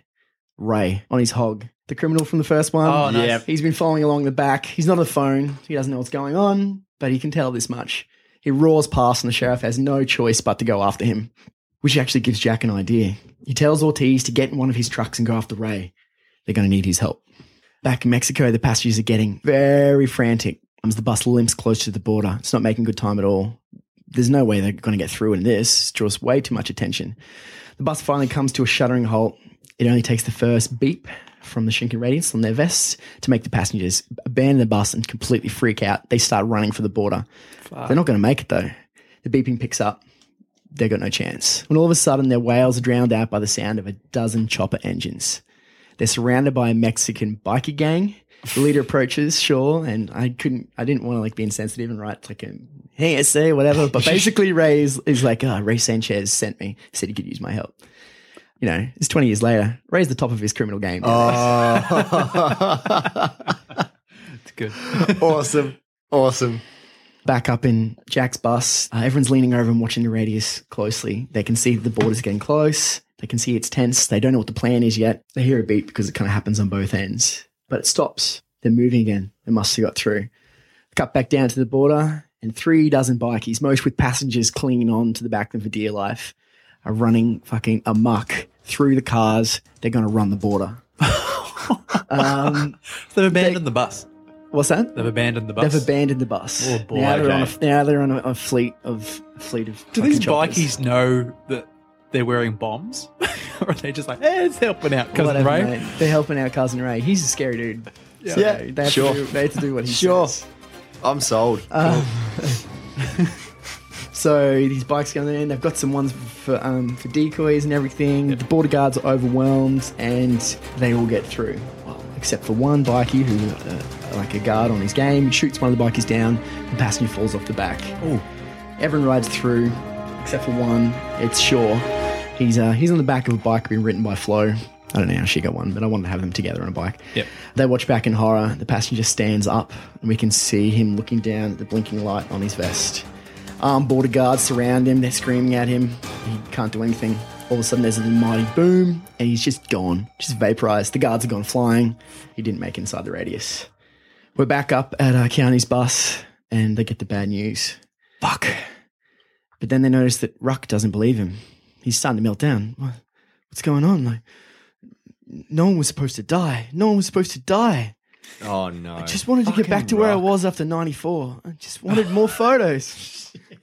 Ray on his hog. The criminal from the first one. Oh, nice. Yeah. He's been following along the back. He's not on the phone. He doesn't know what's going on, but he can tell this much. He roars past and the sheriff has no choice but to go after him, which actually gives Jack an idea. He tells Ortiz to get in one of his trucks and go after Ray. They're going to need his help. Back in Mexico, the passengers are getting very frantic as the bus limps close to the border. It's not making good time at all. There's no way they're going to get through in this. It draws way too much attention. The bus finally comes to a shuddering halt. It only takes the first beep from the shrinking radius on their vests to make the passengers abandon the bus and completely freak out. They start running for the border. Fuck. They're not going to make it though. The beeping picks up. They've got no chance. When all of a sudden their wails are drowned out by the sound of a dozen chopper engines. They're surrounded by a Mexican biker gang. The leader approaches, sure, and I didn't want to like be insensitive and write like a, hey, SA, whatever. But basically Ray is like, Ray Sanchez sent me, said he could use my help. you know, it's 20 years later. Ray's the top of his criminal game. It's good. Awesome. Back up in Jack's bus, everyone's leaning over and watching the radius closely. They can see the border's getting close. They can see it's tense. They don't know what the plan is yet. They hear a beat because it kind of happens on both ends. But it stops. They're moving again. They must have got through. Cut back down to the border, and 3 dozen bikies, most with passengers clinging on to the back of them for dear life, are running fucking amok through the cars. They're going to run the border. They've abandoned the bus. What's that? They've abandoned the bus. They've abandoned the bus. Oh boy! Now they're on a fleet of. Do these choppers. bikies know that they're wearing bombs, or are they just like, it's helping out cousin Ray? Mate. They're helping out cousin Ray. He's a scary dude. Yeah, so they have to do what he says. I'm sold. So these bikes going in. They've got some ones for decoys and everything. Yep. The border guards are overwhelmed, and they all get through. Except for one bikie who, like a guard on his game, shoots one of the bikies down, the passenger falls off the back. Ooh. Everyone rides through, except for one. It's Shaw. He's on the back of a bike being ridden by Flo. I don't know how she got one, but I wanted to have them together on a bike. Yep. They watch back in horror. The passenger stands up, and we can see him looking down at the blinking light on his vest. Armed border guards surround him. They're screaming at him. He can't do anything. All of a sudden, there's a mighty boom, and he's just gone, just vaporized. The guards have gone flying. He didn't make it inside the radius. We're back up at Keanu's bus, and they get the bad news. Fuck. But then they notice that Ruck doesn't believe him. He's starting to melt down. What's going on? Like, no one was supposed to die. No one was supposed to die. Oh, no. I just wanted to get back to where I was after 94. I just wanted more photos.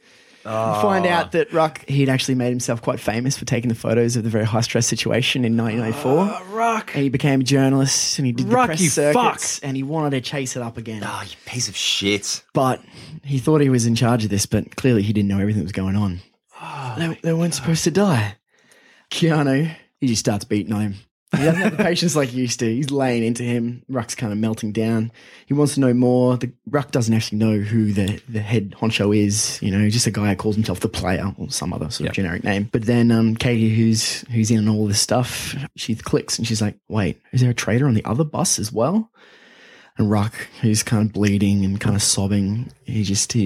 You find out that Ruck, he'd actually made himself quite famous for taking the photos of the very high-stress situation in 1994. Ruck. And he became a journalist, and he did Ruck, the press you circuits, fuck. and he wanted to chase it up again. Oh, you piece of shit. But he thought he was in charge of this, but clearly he didn't know everything that was going on. They weren't supposed to die. Keanu, he just starts beating on him. He doesn't have the patience like he used to. He's laying into him. Ruck's kind of melting down. He wants to know more. Ruck doesn't actually know who the head honcho is. You know, just a guy who calls himself the player or some other sort of generic name. But then Katie, who's in on all this stuff, she clicks and she's like, wait, is there a traitor on the other bus as well? And Ruck, who's kind of bleeding and kind of sobbing, he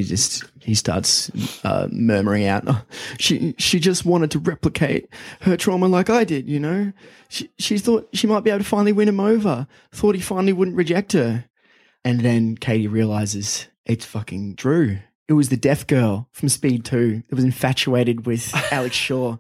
starts murmuring out, oh, she just wanted to replicate her trauma like I did, you know? She thought she might be able to finally win him over, thought he finally wouldn't reject her. And then Katie realizes it's fucking Drew. It was the deaf girl from Speed 2 that was infatuated with Alex Shaw.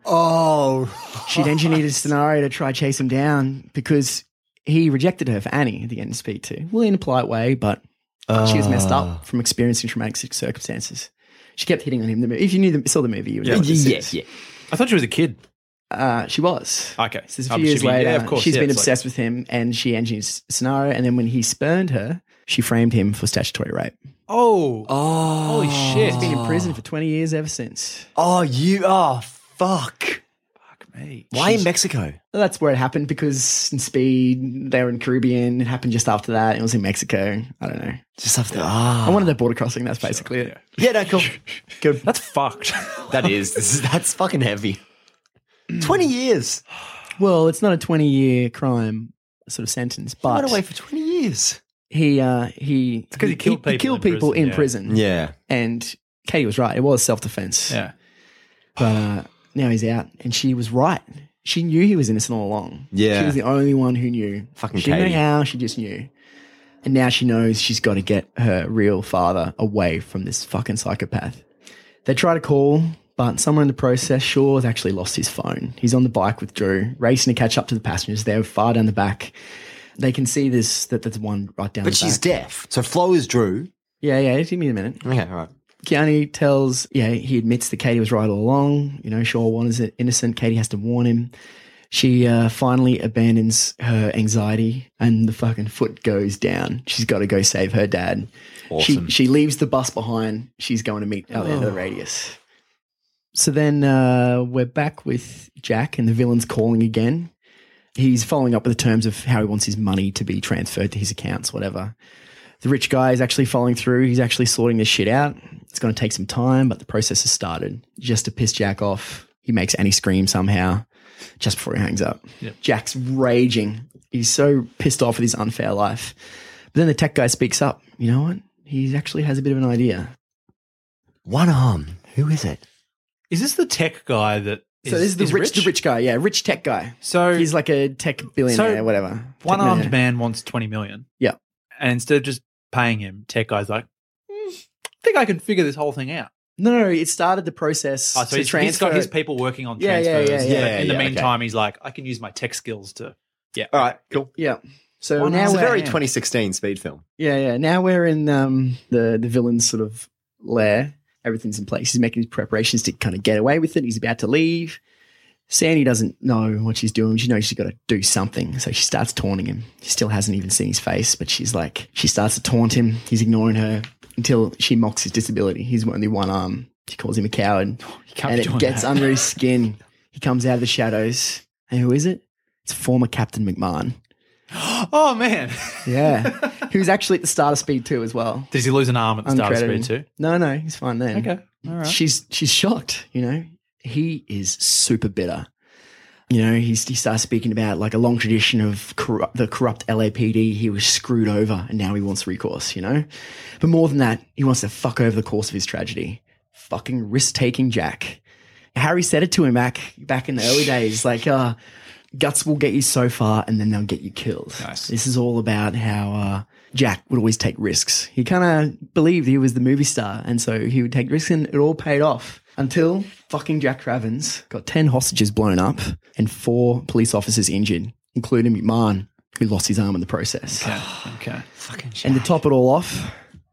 Oh. She'd engineered a scenario to try chase him down because he rejected her for Annie at the end of Speed 2. Well, in a polite way, but she was messed up from experiencing traumatic circumstances. She kept hitting on him. If you saw the movie, you would know what this is. Yeah. I thought she was a kid. She was. Okay. So a few years later, of course, she's been obsessed with him, and she engineered a scenario, and then when he spurned her, she framed him for statutory rape. Oh. Holy shit. He's been in prison for 20 years ever since. Fuck. Me. Why in Mexico? Well, that's where it happened because in Speed, they were in Caribbean. It happened just after that. It was in Mexico. I don't know. Just after. I wanted the border crossing. That's basically it. Yeah, no, cool. Good. That's fucked. That's fucking heavy. 20 years. Well, it's not a 20-year crime sort of sentence, but He went away for 20 years. He because he killed people in prison. Yeah. And Katie was right. It was self-defense. Yeah. But now he's out, and she was right. She knew he was innocent all along. Yeah. She was the only one who knew. Fucking She didn't Katie. know how, she just knew. And now she knows she's got to get her real father away from this fucking psychopath. They try to call, but somewhere in the process, Shaw's actually lost his phone. He's on the bike with Drew, racing to catch up to the passengers. They're far down the back. They can see this, that there's one right down the back. But she's deaf. So Flo is Drew. Yeah, give me a minute. Okay, all right. Keanu he admits that Katie was right all along. You know, Shaw was innocent. Katie has to warn him. She finally abandons her anxiety and the fucking foot goes down. She's got to go save her dad. Awesome. She leaves the bus behind. She's going to meet out the end of the radius. So then we're back with Jack and the villain's calling again. He's following up with the terms of how he wants his money to be transferred to his accounts, whatever. The rich guy is actually following through. He's actually sorting this shit out. It's going to take some time, but the process has started. Just to piss Jack off, he makes Annie scream somehow. just before he hangs up. Yep. Jack's raging. He's so pissed off with his unfair life. But then the tech guy speaks up. You know what? He actually has a bit of an idea. One arm. Who is it? Is this the tech guy that So this is the rich guy. Yeah, rich tech guy. So he's like a tech billionaire, whatever. One-armed man wants 20 million. Yeah. And instead of just paying him, tech guy's like, I think I can figure this whole thing out. No, it started the process So to he's transfer. got his people working on Yeah, transfers. yeah. But in the meantime, he's like, I can use my tech skills to. Yeah. All right, cool. Yeah. So One now arm It's a we're very 2016 speed film. Yeah. Now we're in the villain's sort of lair. Everything's in place. He's making his preparations to kind of get away with it. He's about to leave. Sandy doesn't know what she's doing. She knows she's got to do something. So she starts taunting him. She still hasn't even seen his face, but she starts to taunt him. He's ignoring her until she mocks his disability. He's only one arm. She calls him a coward. And it gets under his skin. He comes out of the shadows. And who is it? It's former Captain McMahon. Oh, man. Yeah. He was actually at the start of Speed 2 as well. Does he lose an arm at the start of Speed 2? No, he's fine then. Okay. All right. She's shocked, you know. He is super bitter. You know, he starts speaking about like a long tradition of the corrupt LAPD. He was screwed over and now he wants recourse, you know. But more than that, he wants to fuck over the course of his tragedy. Fucking risk-taking Jack. Harry said it to him back in the early days, like, guts will get you so far and then they'll get you killed. Nice. This is all about how Jack would always take risks. He kind of believed he was the movie star and so he would take risks and it all paid off. Until fucking Jack Travers got 10 hostages blown up and 4 police officers injured, including McMahon, who lost his arm in the process. Okay. Fucking Jack. And to top it all off,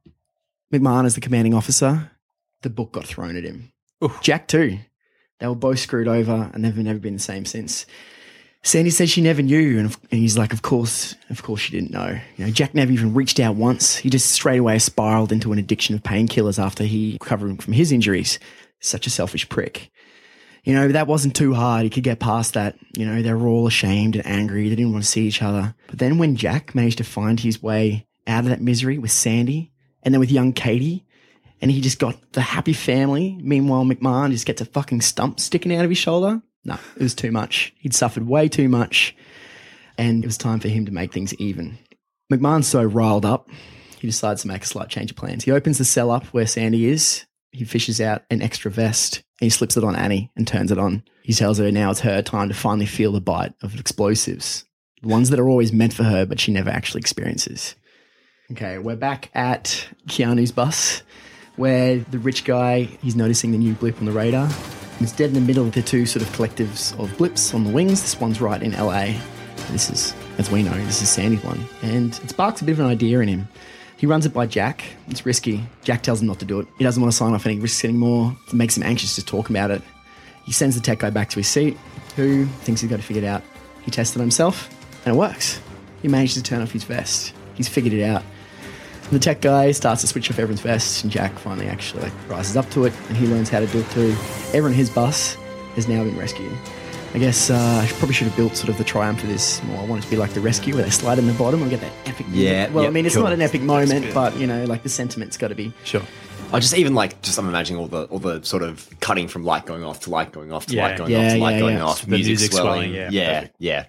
McMahon is the commanding officer. The book got thrown at him. Oof. Jack too. They were both screwed over and they've never been the same since. Sandy said she never knew, and he's like, of course she didn't know. You know, Jack never even reached out once. He just straight away spiraled into an addiction of painkillers after he recovered from his injuries. Such a selfish prick. You know, that wasn't too hard. He could get past that. You know, they were all ashamed and angry. They didn't want to see each other. But then when Jack managed to find his way out of that misery with Sandy and then with young Katie, and he just got the happy family, meanwhile McMahon just gets a fucking stump sticking out of his shoulder. No, it was too much. He'd suffered way too much. And it was time for him to make things even. McMahon's so riled up, he decides to make a slight change of plans. He opens the cell up where Sandy is. He fishes out an extra vest and he slips it on Annie and turns it on. He tells her now it's her time to finally feel the bite of explosives, the ones that are always meant for her, but she never actually experiences. Okay, we're back at Keanu's bus where the rich guy, he's noticing the new blip on the radar. It's dead in the middle of the 2 sort of collectives of blips on the wings. This one's right in LA. This is, as we know, this is Sandy's one. And it sparks a bit of an idea in him. He runs it by Jack. It's risky. Jack tells him not to do it. He doesn't want to sign off any risks anymore. It makes him anxious just talking about it. He sends the tech guy back to his seat, who thinks he's got it figured out. He tested it himself, and it works. He managed to turn off his vest. He's figured it out. And the tech guy starts to switch off everyone's vests, and Jack finally actually rises up to it, and he learns how to do it too. Everyone in his bus has now been rescued. I guess I probably should have built sort of the triumph of this more. I want it to be like The Rescue, where they slide in the bottom and get that epic moment. Well, I mean, it's not an epic moment, but, you know, like the sentiment's got to be. Sure. I just even like, I'm imagining all the sort of cutting from light going off to light going off to light going off to light going off, the music swelling. Yeah.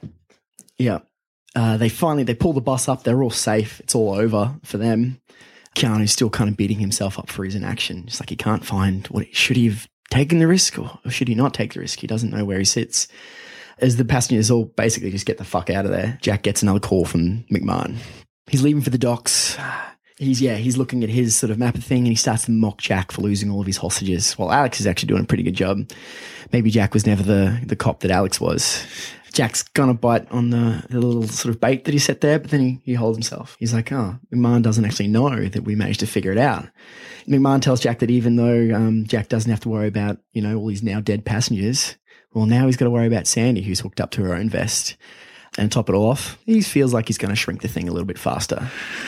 They pull the bus up. They're all safe. It's all over for them. Keanu's still kind of beating himself up for his inaction. Just like he can't find should he have taken the risk or should he not take the risk? He doesn't know where he sits. As the passengers all basically just get the fuck out of there, Jack gets another call from McMahon. He's leaving for the docks. He's looking at his sort of map of thing and he starts to mock Jack for losing all of his hostages. While Alex is actually doing a pretty good job. Maybe Jack was never the cop that Alex was. Jack's gonna bite on the little sort of bait that he set there, but then he holds himself. He's like, McMahon doesn't actually know that we managed to figure it out. McMahon tells Jack that even though Jack doesn't have to worry about, you know, all these now dead passengers, well, now he's got to worry about Sandy, who's hooked up to her own vest. And top it all off, he feels like he's going to shrink the thing a little bit faster.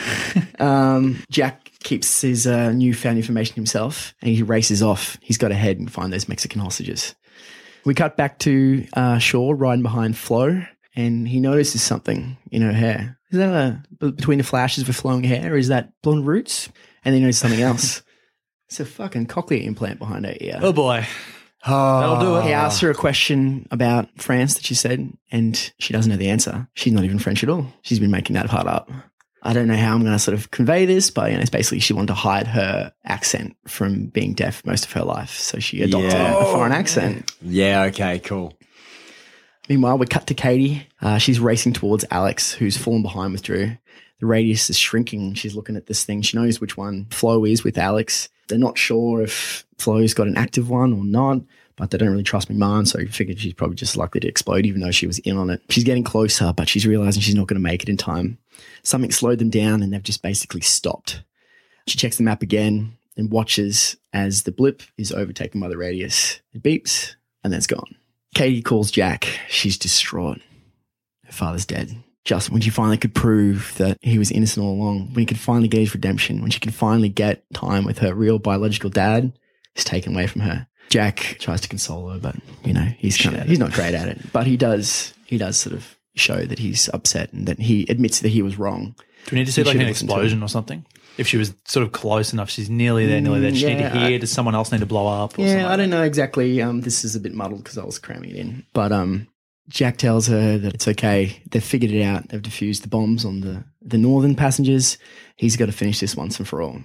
Jack keeps his newfound information himself and he races off. He's got to head and find those Mexican hostages. We cut back to Shaw riding behind Flo and he notices something in her hair. Is that between the flashes of her flowing hair or is that blonde roots? And then he notices something else. It's a fucking cochlear implant behind her ear. Oh boy. That'll do it. He asked her a question about France that she said, and she doesn't know the answer. She's not even French at all. She's been making that part up. I don't know how I'm going to sort of convey this, but it's basically she wanted to hide her accent from being deaf most of her life. So she adopted a foreign accent. Yeah, okay, cool. Meanwhile, we cut to Katie. She's racing towards Alex, who's fallen behind with Drew. The radius is shrinking. She's looking at this thing. She knows which one Flo is with Alex. They're not sure if Flo's got an active one or not, but they don't really trust McMahon, so I figured she's probably just likely to explode, even though she was in on it. She's getting closer, but she's realizing she's not going to make it in time. Something slowed them down, and they've just basically stopped. She checks the map again and watches as the blip is overtaken by the radius. It beeps, and then it's gone. Katie calls Jack. She's distraught. Her father's dead. Just when she finally could prove that he was innocent all along, when he could finally get his redemption, when she could finally get time with her real biological dad, is taken away from her. Jack tries to console her, but he's not great at it. But he does sort of show that he's upset and that he admits that he was wrong. Do we need to see like an explosion or something? If she was sort of close enough, she's nearly there. Does she need to hear? Does someone else need to blow up? Or I don't know exactly. This is a bit muddled because I was cramming it in. But Jack tells her that it's okay. They've figured it out. They've defused the bombs on the northern passengers. He's got to finish this once and for all.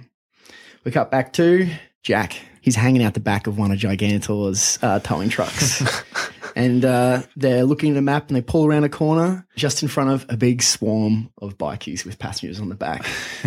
We cut back to Jack. He's hanging out the back of one of Gigantor's towing trucks. And they're looking at a map and they pull around a corner just in front of a big swarm of bikies with passengers on the back.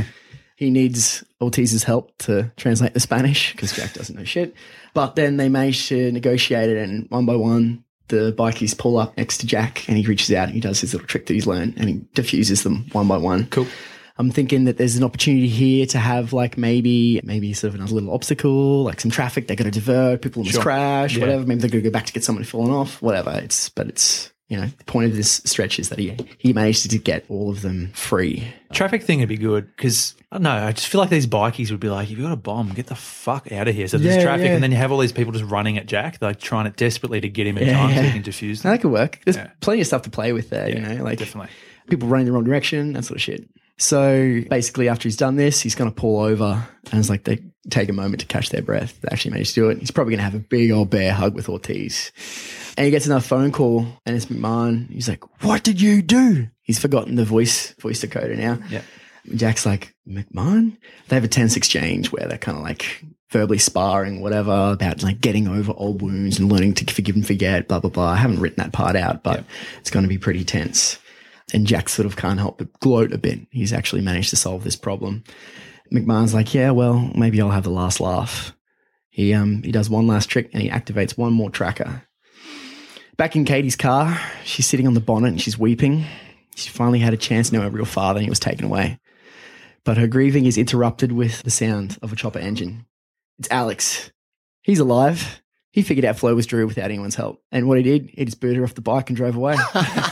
He needs Ortiz's help to translate the Spanish because Jack doesn't know shit. But then they manage to negotiate it, and one by one, the bikies pull up next to Jack and he reaches out and he does his little trick that he's learned and he diffuses them one by one. Cool. I'm thinking that there's an opportunity here to have like maybe sort of another little obstacle, like some traffic they got to divert, people almost crash, whatever. Maybe they're going to go back to get somebody fallen off, whatever. It's the point of this stretch is that he managed to get all of them free. Traffic thing would be good because, I don't know, I just feel like these bikies would be like, if you've got a bomb, get the fuck out of here. So there's traffic and then you have all these people just running at Jack, like trying it desperately to get him in time so he can defuse them. That could work. There's plenty of stuff to play with there, like definitely. People running the wrong direction, that sort of shit. So basically after he's done this, he's going to pull over and it's like they take a moment to catch their breath. They actually manage to do it. He's probably going to have a big old bear hug with Ortiz. And he gets another phone call and it's McMahon. He's like, what did you do? He's forgotten the voice decoder now. Yeah. Jack's like, McMahon? They have a tense exchange where they're kind of like verbally sparring, whatever, about like getting over old wounds and learning to forgive and forget, blah, blah, blah. I haven't written that part out, but it's going to be pretty tense. And Jack sort of can't help but gloat a bit. He's actually managed to solve this problem. McMahon's like, yeah, well, maybe I'll have the last laugh. He does one last trick and he activates one more tracker. Back in Katie's car, she's sitting on the bonnet and she's weeping. She finally had a chance to know her real father and he was taken away. But her grieving is interrupted with the sound of a chopper engine. It's Alex. He's alive. He figured out Flo was Drew without anyone's help. And what he did, he just booted her off the bike and drove away.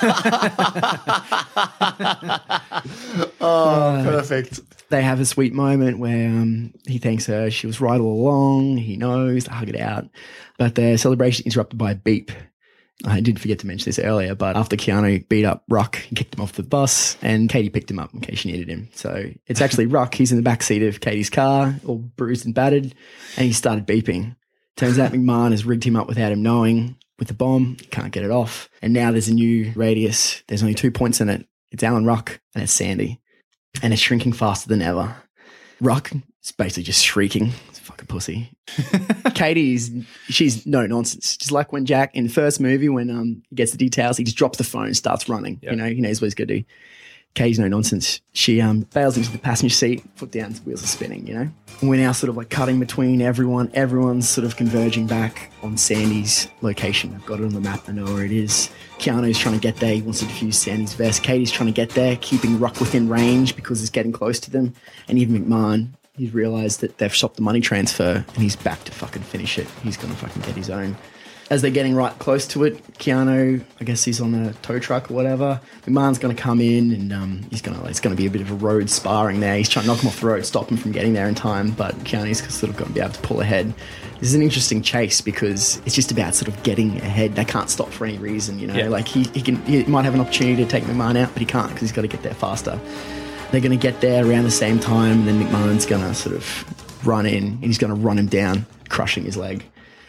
Perfect. They have a sweet moment where he thanks her. She was right all along. He knows. They hug it out. But their celebration is interrupted by a beep. I did forget to mention this earlier, but after Keanu beat up Rock, he kicked him off the bus and Katie picked him up in case she needed him. So it's actually Rock. He's in the back seat of Katie's car, all bruised and battered, and he started beeping. Turns out McMahon has rigged him up without him knowing with the bomb. He can't get it off. And now there's a new radius. There's only 2 points in it. It's Alan Rock and it's Sandy. And it's shrinking faster than ever. Rock is basically just shrieking. It's a fucking pussy. She's no nonsense. Just like when Jack in the first movie, when he gets the details, he just drops the phone and starts running. Yep. He knows what he's going to do. Katie's no nonsense. She bails into the passenger seat, foot down, wheels are spinning, And we're now sort of like cutting between everyone. Everyone's sort of converging back on Sandy's location. I've got it on the map. I know where it is. Keanu's trying to get there. He wants to defuse Sandy's vest. Katie's trying to get there, keeping Rock within range because he's getting close to them. And even McMahon, he's realised that they've stopped the money transfer and he's back to fucking finish it. He's going to fucking get his own. As they're getting right close to it, Keanu, I guess he's on a tow truck or whatever. McMahon's going to come in and it's going to be a bit of a road sparring there. He's trying to knock him off the road, stop him from getting there in time, but Keanu's sort of going to be able to pull ahead. This is an interesting chase because it's just about sort of getting ahead. They can't stop for any reason, Like he might have an opportunity to take McMahon out, but he can't because he's got to get there faster. They're going to get there around the same time, and then McMahon's going to sort of run in and he's going to run him down, crushing his leg.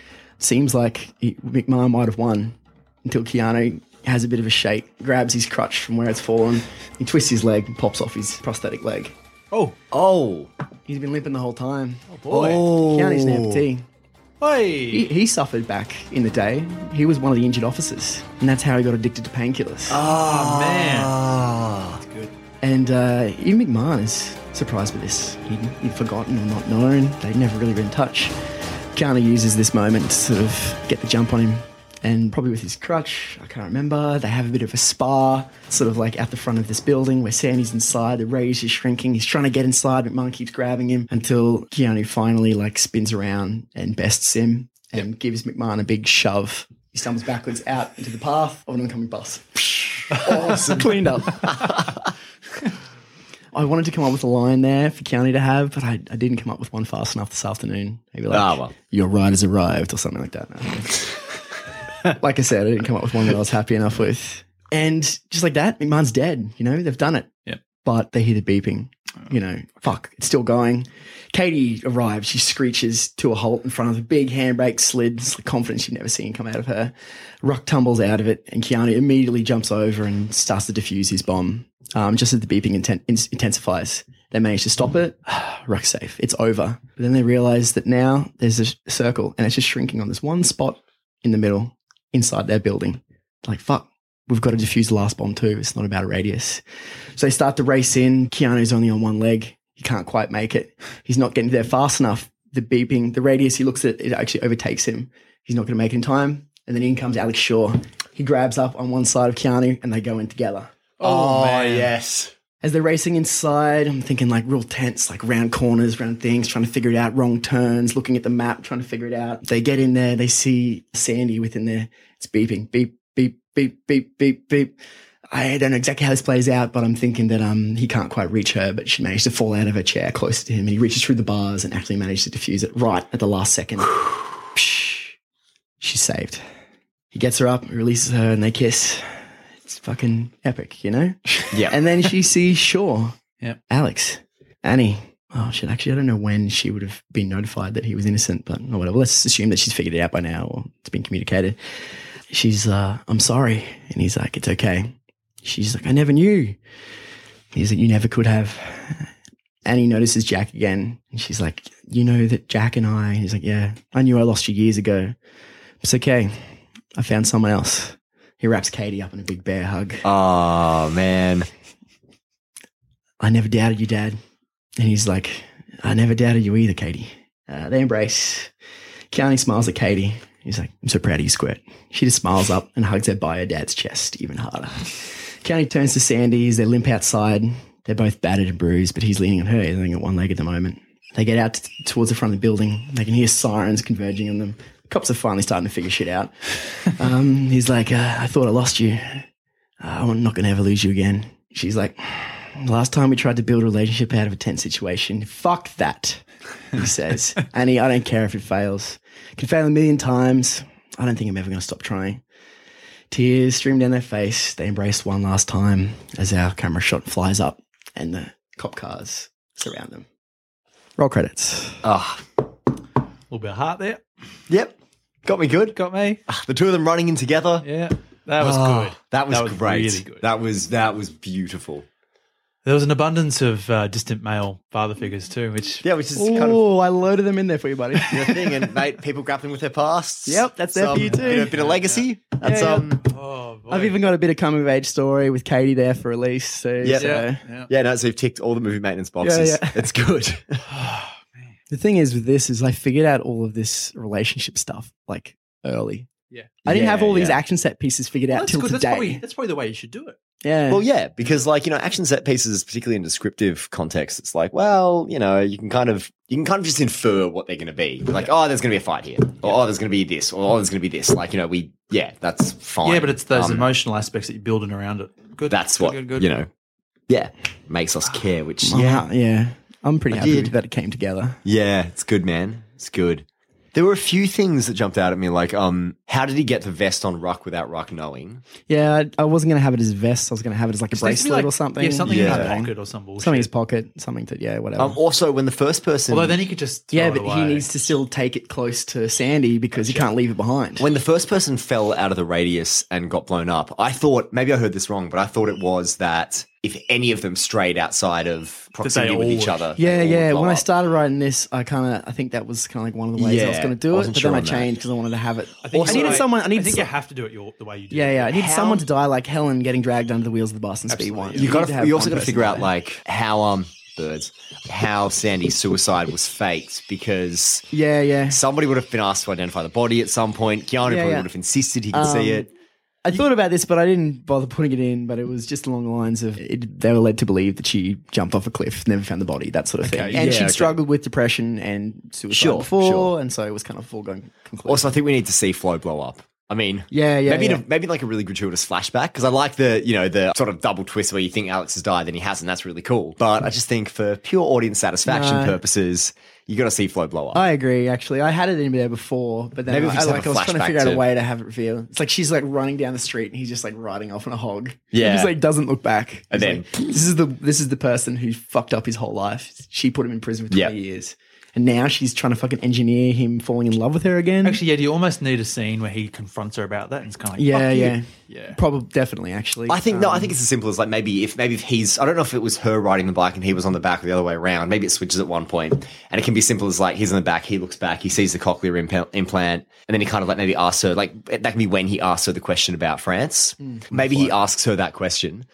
seems like McMahon might have won until Keanu has a bit of a shake, grabs his crutch from where it's fallen, he twists his leg and pops off his prosthetic leg. Oh. He's been limping the whole time. Oh, boy. Keanu's an amputee. Hey. He suffered back in the day. He was one of the injured officers, and that's how he got addicted to painkillers. Oh, man. That's good. And even McMahon is surprised by this. He'd forgotten or not known. They'd never really been in touch. Keanu uses this moment to sort of get the jump on him. And probably with his crutch, I can't remember, they have a bit of a spar, sort of like at the front of this building where Sandy's inside, the radius is shrinking, he's trying to get inside, but McMahon keeps grabbing him until Keanu finally like spins around and bests him and gives McMahon a big shove. He stumbles backwards out into the path of an oncoming bus. Awesome. Cleaned up. I wanted to come up with a line there for Keanu to have, but I didn't come up with one fast enough this afternoon. Maybe like, your ride has arrived or something like that. No. Like I said, I didn't come up with one that I was happy enough with. And just like that, McMahon's dead. You know, they've done it. Yep. But they hear the beeping. You know, fuck, it's still going. Katie arrives. She screeches to a halt in front of a big handbrake slid. It's the confidence you've never seen come out of her. Ruck tumbles out of it, and Keanu immediately jumps over and starts to defuse his bomb. Just as the beeping intensifies. They manage to stop it. Ruck's safe. It's over. But then they realize that now there's a circle, and it's just shrinking on this one spot in the middle. Inside their building. Like, fuck, we've got to defuse the last bomb too. It's not about a radius. So they start to race in. Keanu's only on one leg. He can't quite make it. He's not getting there fast enough. The beeping, the radius he looks at, it actually overtakes him. He's not going to make it in time. And then in comes Alex Shaw. He grabs up on one side of Keanu and they go in together. Oh man. Yes. As they're racing inside, I'm thinking like real tense, like round corners, round things, trying to figure it out, wrong turns, looking at the map, trying to figure it out. They get in there, they see Sandy within there. It's beeping, beep, beep, beep, beep, beep, beep. I don't know exactly how this plays out, but I'm thinking that he can't quite reach her, but she managed to fall out of her chair closer to him, and he reaches through the bars and actually managed to defuse it right at the last second. She's saved. He gets her up, releases her, and they kiss. It's fucking epic, you know? Yeah. And then she sees Shaw. Yep. Alex. Annie. Oh, shit. Actually, I don't know when she would have been notified that he was innocent, but no, whatever. Let's assume that she's figured it out by now or it's been communicated. She's, I'm sorry. And he's like, it's okay. She's like, I never knew. He's like, you never could have. Annie notices Jack again. And she's like, you know that Jack and I, he's like, yeah, I knew I lost you years ago. It's okay. I found someone else. He wraps Katie up in a big bear hug. Oh, man. I never doubted you, Dad. And he's like, I never doubted you either, Katie. They embrace. Keanu smiles at Katie. He's like, I'm so proud of you, Squirt. She just smiles up and hugs her by her dad's chest even harder. Keanu turns to Sandy as they limp outside. They're both battered and bruised, but he's leaning on her. He's only got one leg at the moment. They get out towards the front of the building. They can hear sirens converging on them. Cops are finally starting to figure shit out. He's like, I thought I lost you. I'm not going to ever lose you again. She's like, last time we tried to build a relationship out of a tense situation. Fuck that, he says. Annie, I don't care if it fails. It can fail 1,000,000 times. I don't think I'm ever going to stop trying. Tears stream down their face. They embrace one last time as our camera shot flies up and the cop cars surround them. Roll credits. Ah, A little bit of heart there. Yep. Got me good. Got me. The two of them running in together. Yeah. That was good. That was great. Really good. That was beautiful. There was an abundance of distant male father figures too, which is kind of Oh, I loaded them in there for you, buddy. your thing. And mate, people grappling with their pasts. Yep, that's there for you too. A bit of legacy. That's Yeah. oh, boy. I've even got a bit of coming of age story with Katie there for release. So, Yep. so. Yeah, no, so you've ticked all the movie maintenance boxes. Yeah. It's good. The thing is with this is I figured out all of this relationship stuff like early. Yeah. I didn't have all these yeah. action set pieces figured out That's till good. today. That's probably the way you should do it. Yeah. Well, yeah, because action set pieces, particularly in descriptive context, it's like, well, you can kind of just infer what they're going to be. Like, oh, there's going to be a fight here, or oh, there's going to be this, or oh, there's going to be this. Like, that's fine. Yeah, but it's those emotional aspects that you're building around it. Good. That's good, what good. makes us care. Which yeah. I'm pretty happy did. that it came together. Yeah, it's good, man. It's good. There were a few things that jumped out at me, like how did he get the vest on Ruck without Ruck knowing? Yeah, I wasn't going to have it as a vest. I was going to have it as like a bracelet or something. Yeah, something in his pocket or some bullshit. Something in his pocket, something to, whatever. Also, when the first person... Although then he could just throw it away. He needs to still take it close to Sandy because he can't leave it behind. When the first person fell out of the radius and got blown up, I thought, maybe I heard this wrong, but I thought it was that if any of them strayed outside of proximity with each other. Yeah. When I started writing this, I think that was kind of like one of the ways I was going to do it, but then I changed because I wanted to have it. I think you have to do it the way you do it. Yeah. I need someone to die like Helen getting dragged under the wheels of the bus in Speed 1. You also got to figure out like how how Sandy's suicide was faked, because somebody would have been asked to identify the body at some point. Keanu probably would have insisted he could see it. I thought about this, but I didn't bother putting it in. But it was just along the lines of they were led to believe that she jumped off a cliff, never found the body, that sort of thing. And she'd struggled with depression and suicide before, and so it was kind of a foregone conclusion. Also, I think we need to see Flo blow up. I mean, maybe like a really gratuitous flashback, because I like the sort of double twist where you think Alex has died, then he hasn't. That's really cool. But I just think for pure audience satisfaction purposes, you got to see Flo blow up. I agree. Actually, I had it in there before, but then I was trying to figure out a way to have it reveal. It's like she's like running down the street and he's just like riding off on a hog. Yeah, he just like doesn't look back. And then like, this is the person who fucked up his whole life. She put him in prison for 20 years. And now she's trying to fucking engineer him falling in love with her again. Actually, do you almost need a scene where he confronts her about that? And it's kind of like, yeah. Probably, definitely, actually. I think I think it's as simple as like maybe if he's, I don't know if it was her riding the bike and he was on the back or the other way around. Maybe it switches at one point, and it can be simple as like he's on the back, he looks back, he sees the cochlear implant, and then he kind of like maybe asks her, like that can be when he asks her the question about France. Maybe he asks her that question,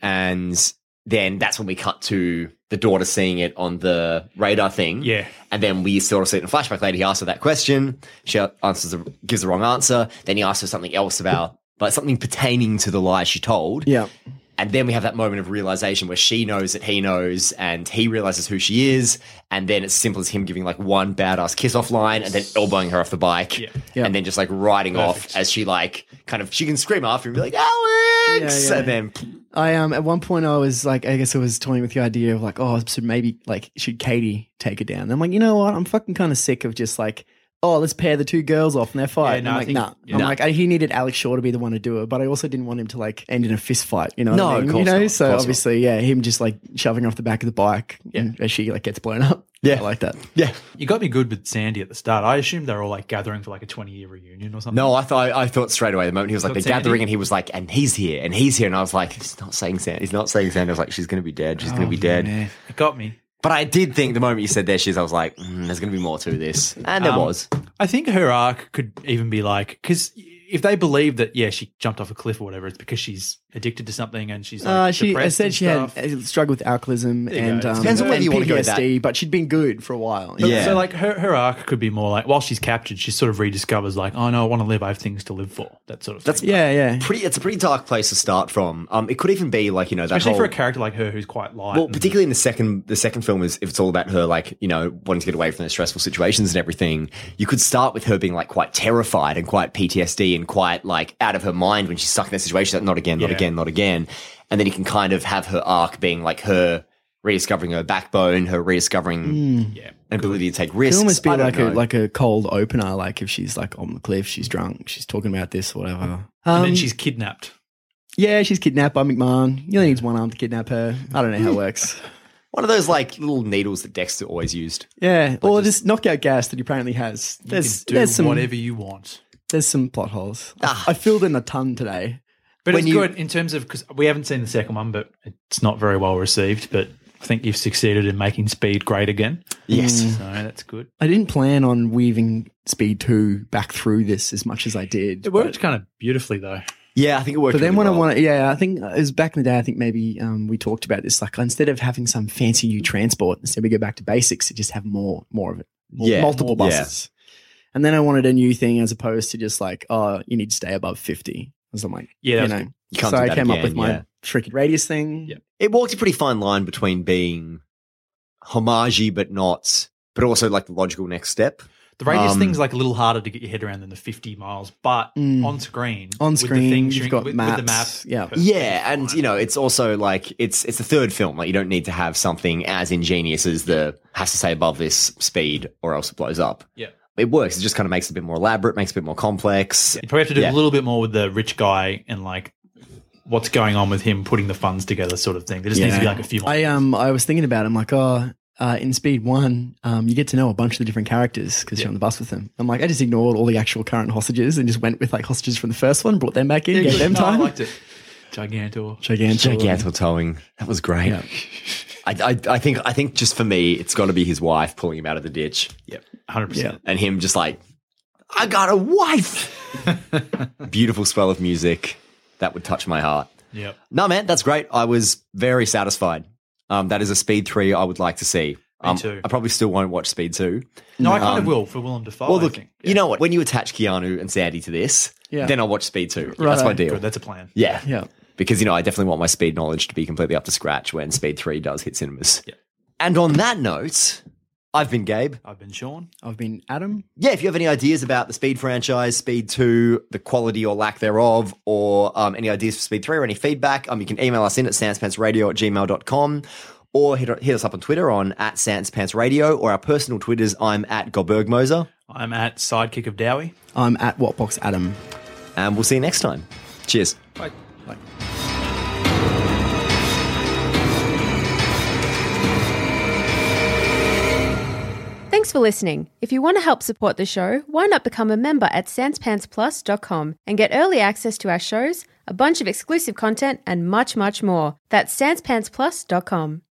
and then that's when we cut to the daughter seeing it on the radar thing. Yeah. And then we sort of see it in a flashback later. He asks her that question. She gives the wrong answer. Then he asks her something else about, like something pertaining to the lie she told. Yeah. And then we have that moment of realization where she knows that he knows and he realizes who she is. And then it's as simple as him giving like one badass kiss off line and then elbowing her off the bike. Yeah. And then just like riding off as she like she can scream after him and be like, Alex! Yeah. And then at one point I was like, I guess I was toying with the idea of like, so maybe like should Katie take her down? And I'm like, you know what? I'm fucking kind of sick of just like, let's pair the two girls off in their fight. Yeah, I'm like, he needed Alex Shaw to be the one to do it, but I also didn't want him to like end in a fist fight. You know what I mean? Of course not. So obviously, him just like shoving her off the back of the bike as she like gets blown up. Yeah. I like that. Yeah. You got me good with Sandy at the start. I assumed they were all like gathering for like a 20-year reunion or something. No, I thought straight away the moment he was like, they're gathering and he was like, and he's here. And I was like, he's not saying Sandy. He's not saying Sandy. I was like, she's going to be dead. She's going to be dead. Man. It got me. But I did think the moment you said there she is, I was like, there's going to be more to this. And there was. I think her arc could even be like, because if they believe that, she jumped off a cliff or whatever, it's because she's addicted to something and she's like depressed. I said she had struggled with alcoholism and depends on whether you want to go with that. But she'd been good for a while. So like her arc could be more like, while she's captured, she sort of rediscovers like, oh no, I want to live. I have things to live for. That sort of thing. It's a pretty dark place to start from. It could even be like, especially for a character like her who's quite light. Well, particularly in the second film is if it's all about her like, wanting to get away from the stressful situations and everything. You could start with her being like quite terrified and quite PTSD and quite like out of her mind when she's stuck in that situation. She's like, not again, not again, not again. And then you can kind of have her arc being like her rediscovering her backbone, her rediscovering ability to take risks. It could almost be like a cold opener, like if she's like on the cliff, she's drunk, she's talking about this or whatever. And then she's kidnapped. Yeah, she's kidnapped by McMahon. He only needs one arm to kidnap her. I don't know how it works. One of those like little needles that Dexter always used. Yeah, or this knockout gas that he apparently has. There's some whatever you want. There's some plot holes. I filled in a ton today. But it's good in terms of, because we haven't seen the second one, but it's not very well received. But I think you've succeeded in making Speed great again. Yes. So that's good. I didn't plan on weaving Speed 2 back through this as much as I did. It worked kind of beautifully though. Yeah, I think it worked. But then really when well. I think it was back in the day, I think maybe we talked about this, like instead of having some fancy new transport, instead we go back to basics to just have more of it. Multiple buses. And then I wanted a new thing as opposed to just like, you need to stay above 50. So I'm like, you can't so I came up with my tricky radius thing. Yeah. It walks a pretty fine line between being homage-y but also like the logical next step. The radius thing's like a little harder to get your head around than the 50 miles, but on screen, with the thing, you've got maps. With the maps, and it's also like it's the third film. Like you don't need to have something as ingenious as has to say above this speed or else it blows up. Yeah. it works. It just kind of makes it a bit more elaborate, makes it a bit more complex. You probably have to do a little bit more with the rich guy and like what's going on with him putting the funds together sort of thing. There just needs to be like a few more. I was thinking about it. I'm like, in Speed 1, you get to know a bunch of the different characters because you're on the bus with them. I'm like, I just ignored all the actual current hostages and just went with like hostages from the first one, brought them back in, gave them time. I liked it. Gigantor towing. That was great. Yeah. I think just for me, it's got to be his wife pulling him out of the ditch. Yep, 100%. Yeah. And him just like, I got a wife. Beautiful spell of music. That would touch my heart. Yep. No, man, that's great. I was very satisfied. That is a Speed 3 I would like to see. Me too. I probably still won't watch Speed 2. No, I kind of will for Willem Dafoe. Well, look, you know what? When you attach Keanu and Sandy to this, then I'll watch Speed 2. Right. That's my deal. Good, that's a plan. Yeah. Because, I definitely want my Speed knowledge to be completely up to scratch when Speed 3 does hit cinemas. Yeah. And on that note, I've been Gabe. I've been Sean. I've been Adam. Yeah, if you have any ideas about the Speed franchise, Speed 2, the quality or lack thereof, or any ideas for Speed 3 or any feedback, you can email us in at sanspantsradio@gmail.com or hit us up on Twitter on @sanspantsradio or our personal Twitters. I'm at Goldbergmoser. I'm at Sidekick of Dowie. I'm at Whatbox Adam. And we'll see you next time. Cheers. Bye. Bye. Thanks for listening. If you want to help support the show, why not become a member at sanspantsplus.com and get early access to our shows, a bunch of exclusive content, and much, much more. That's sanspantsplus.com.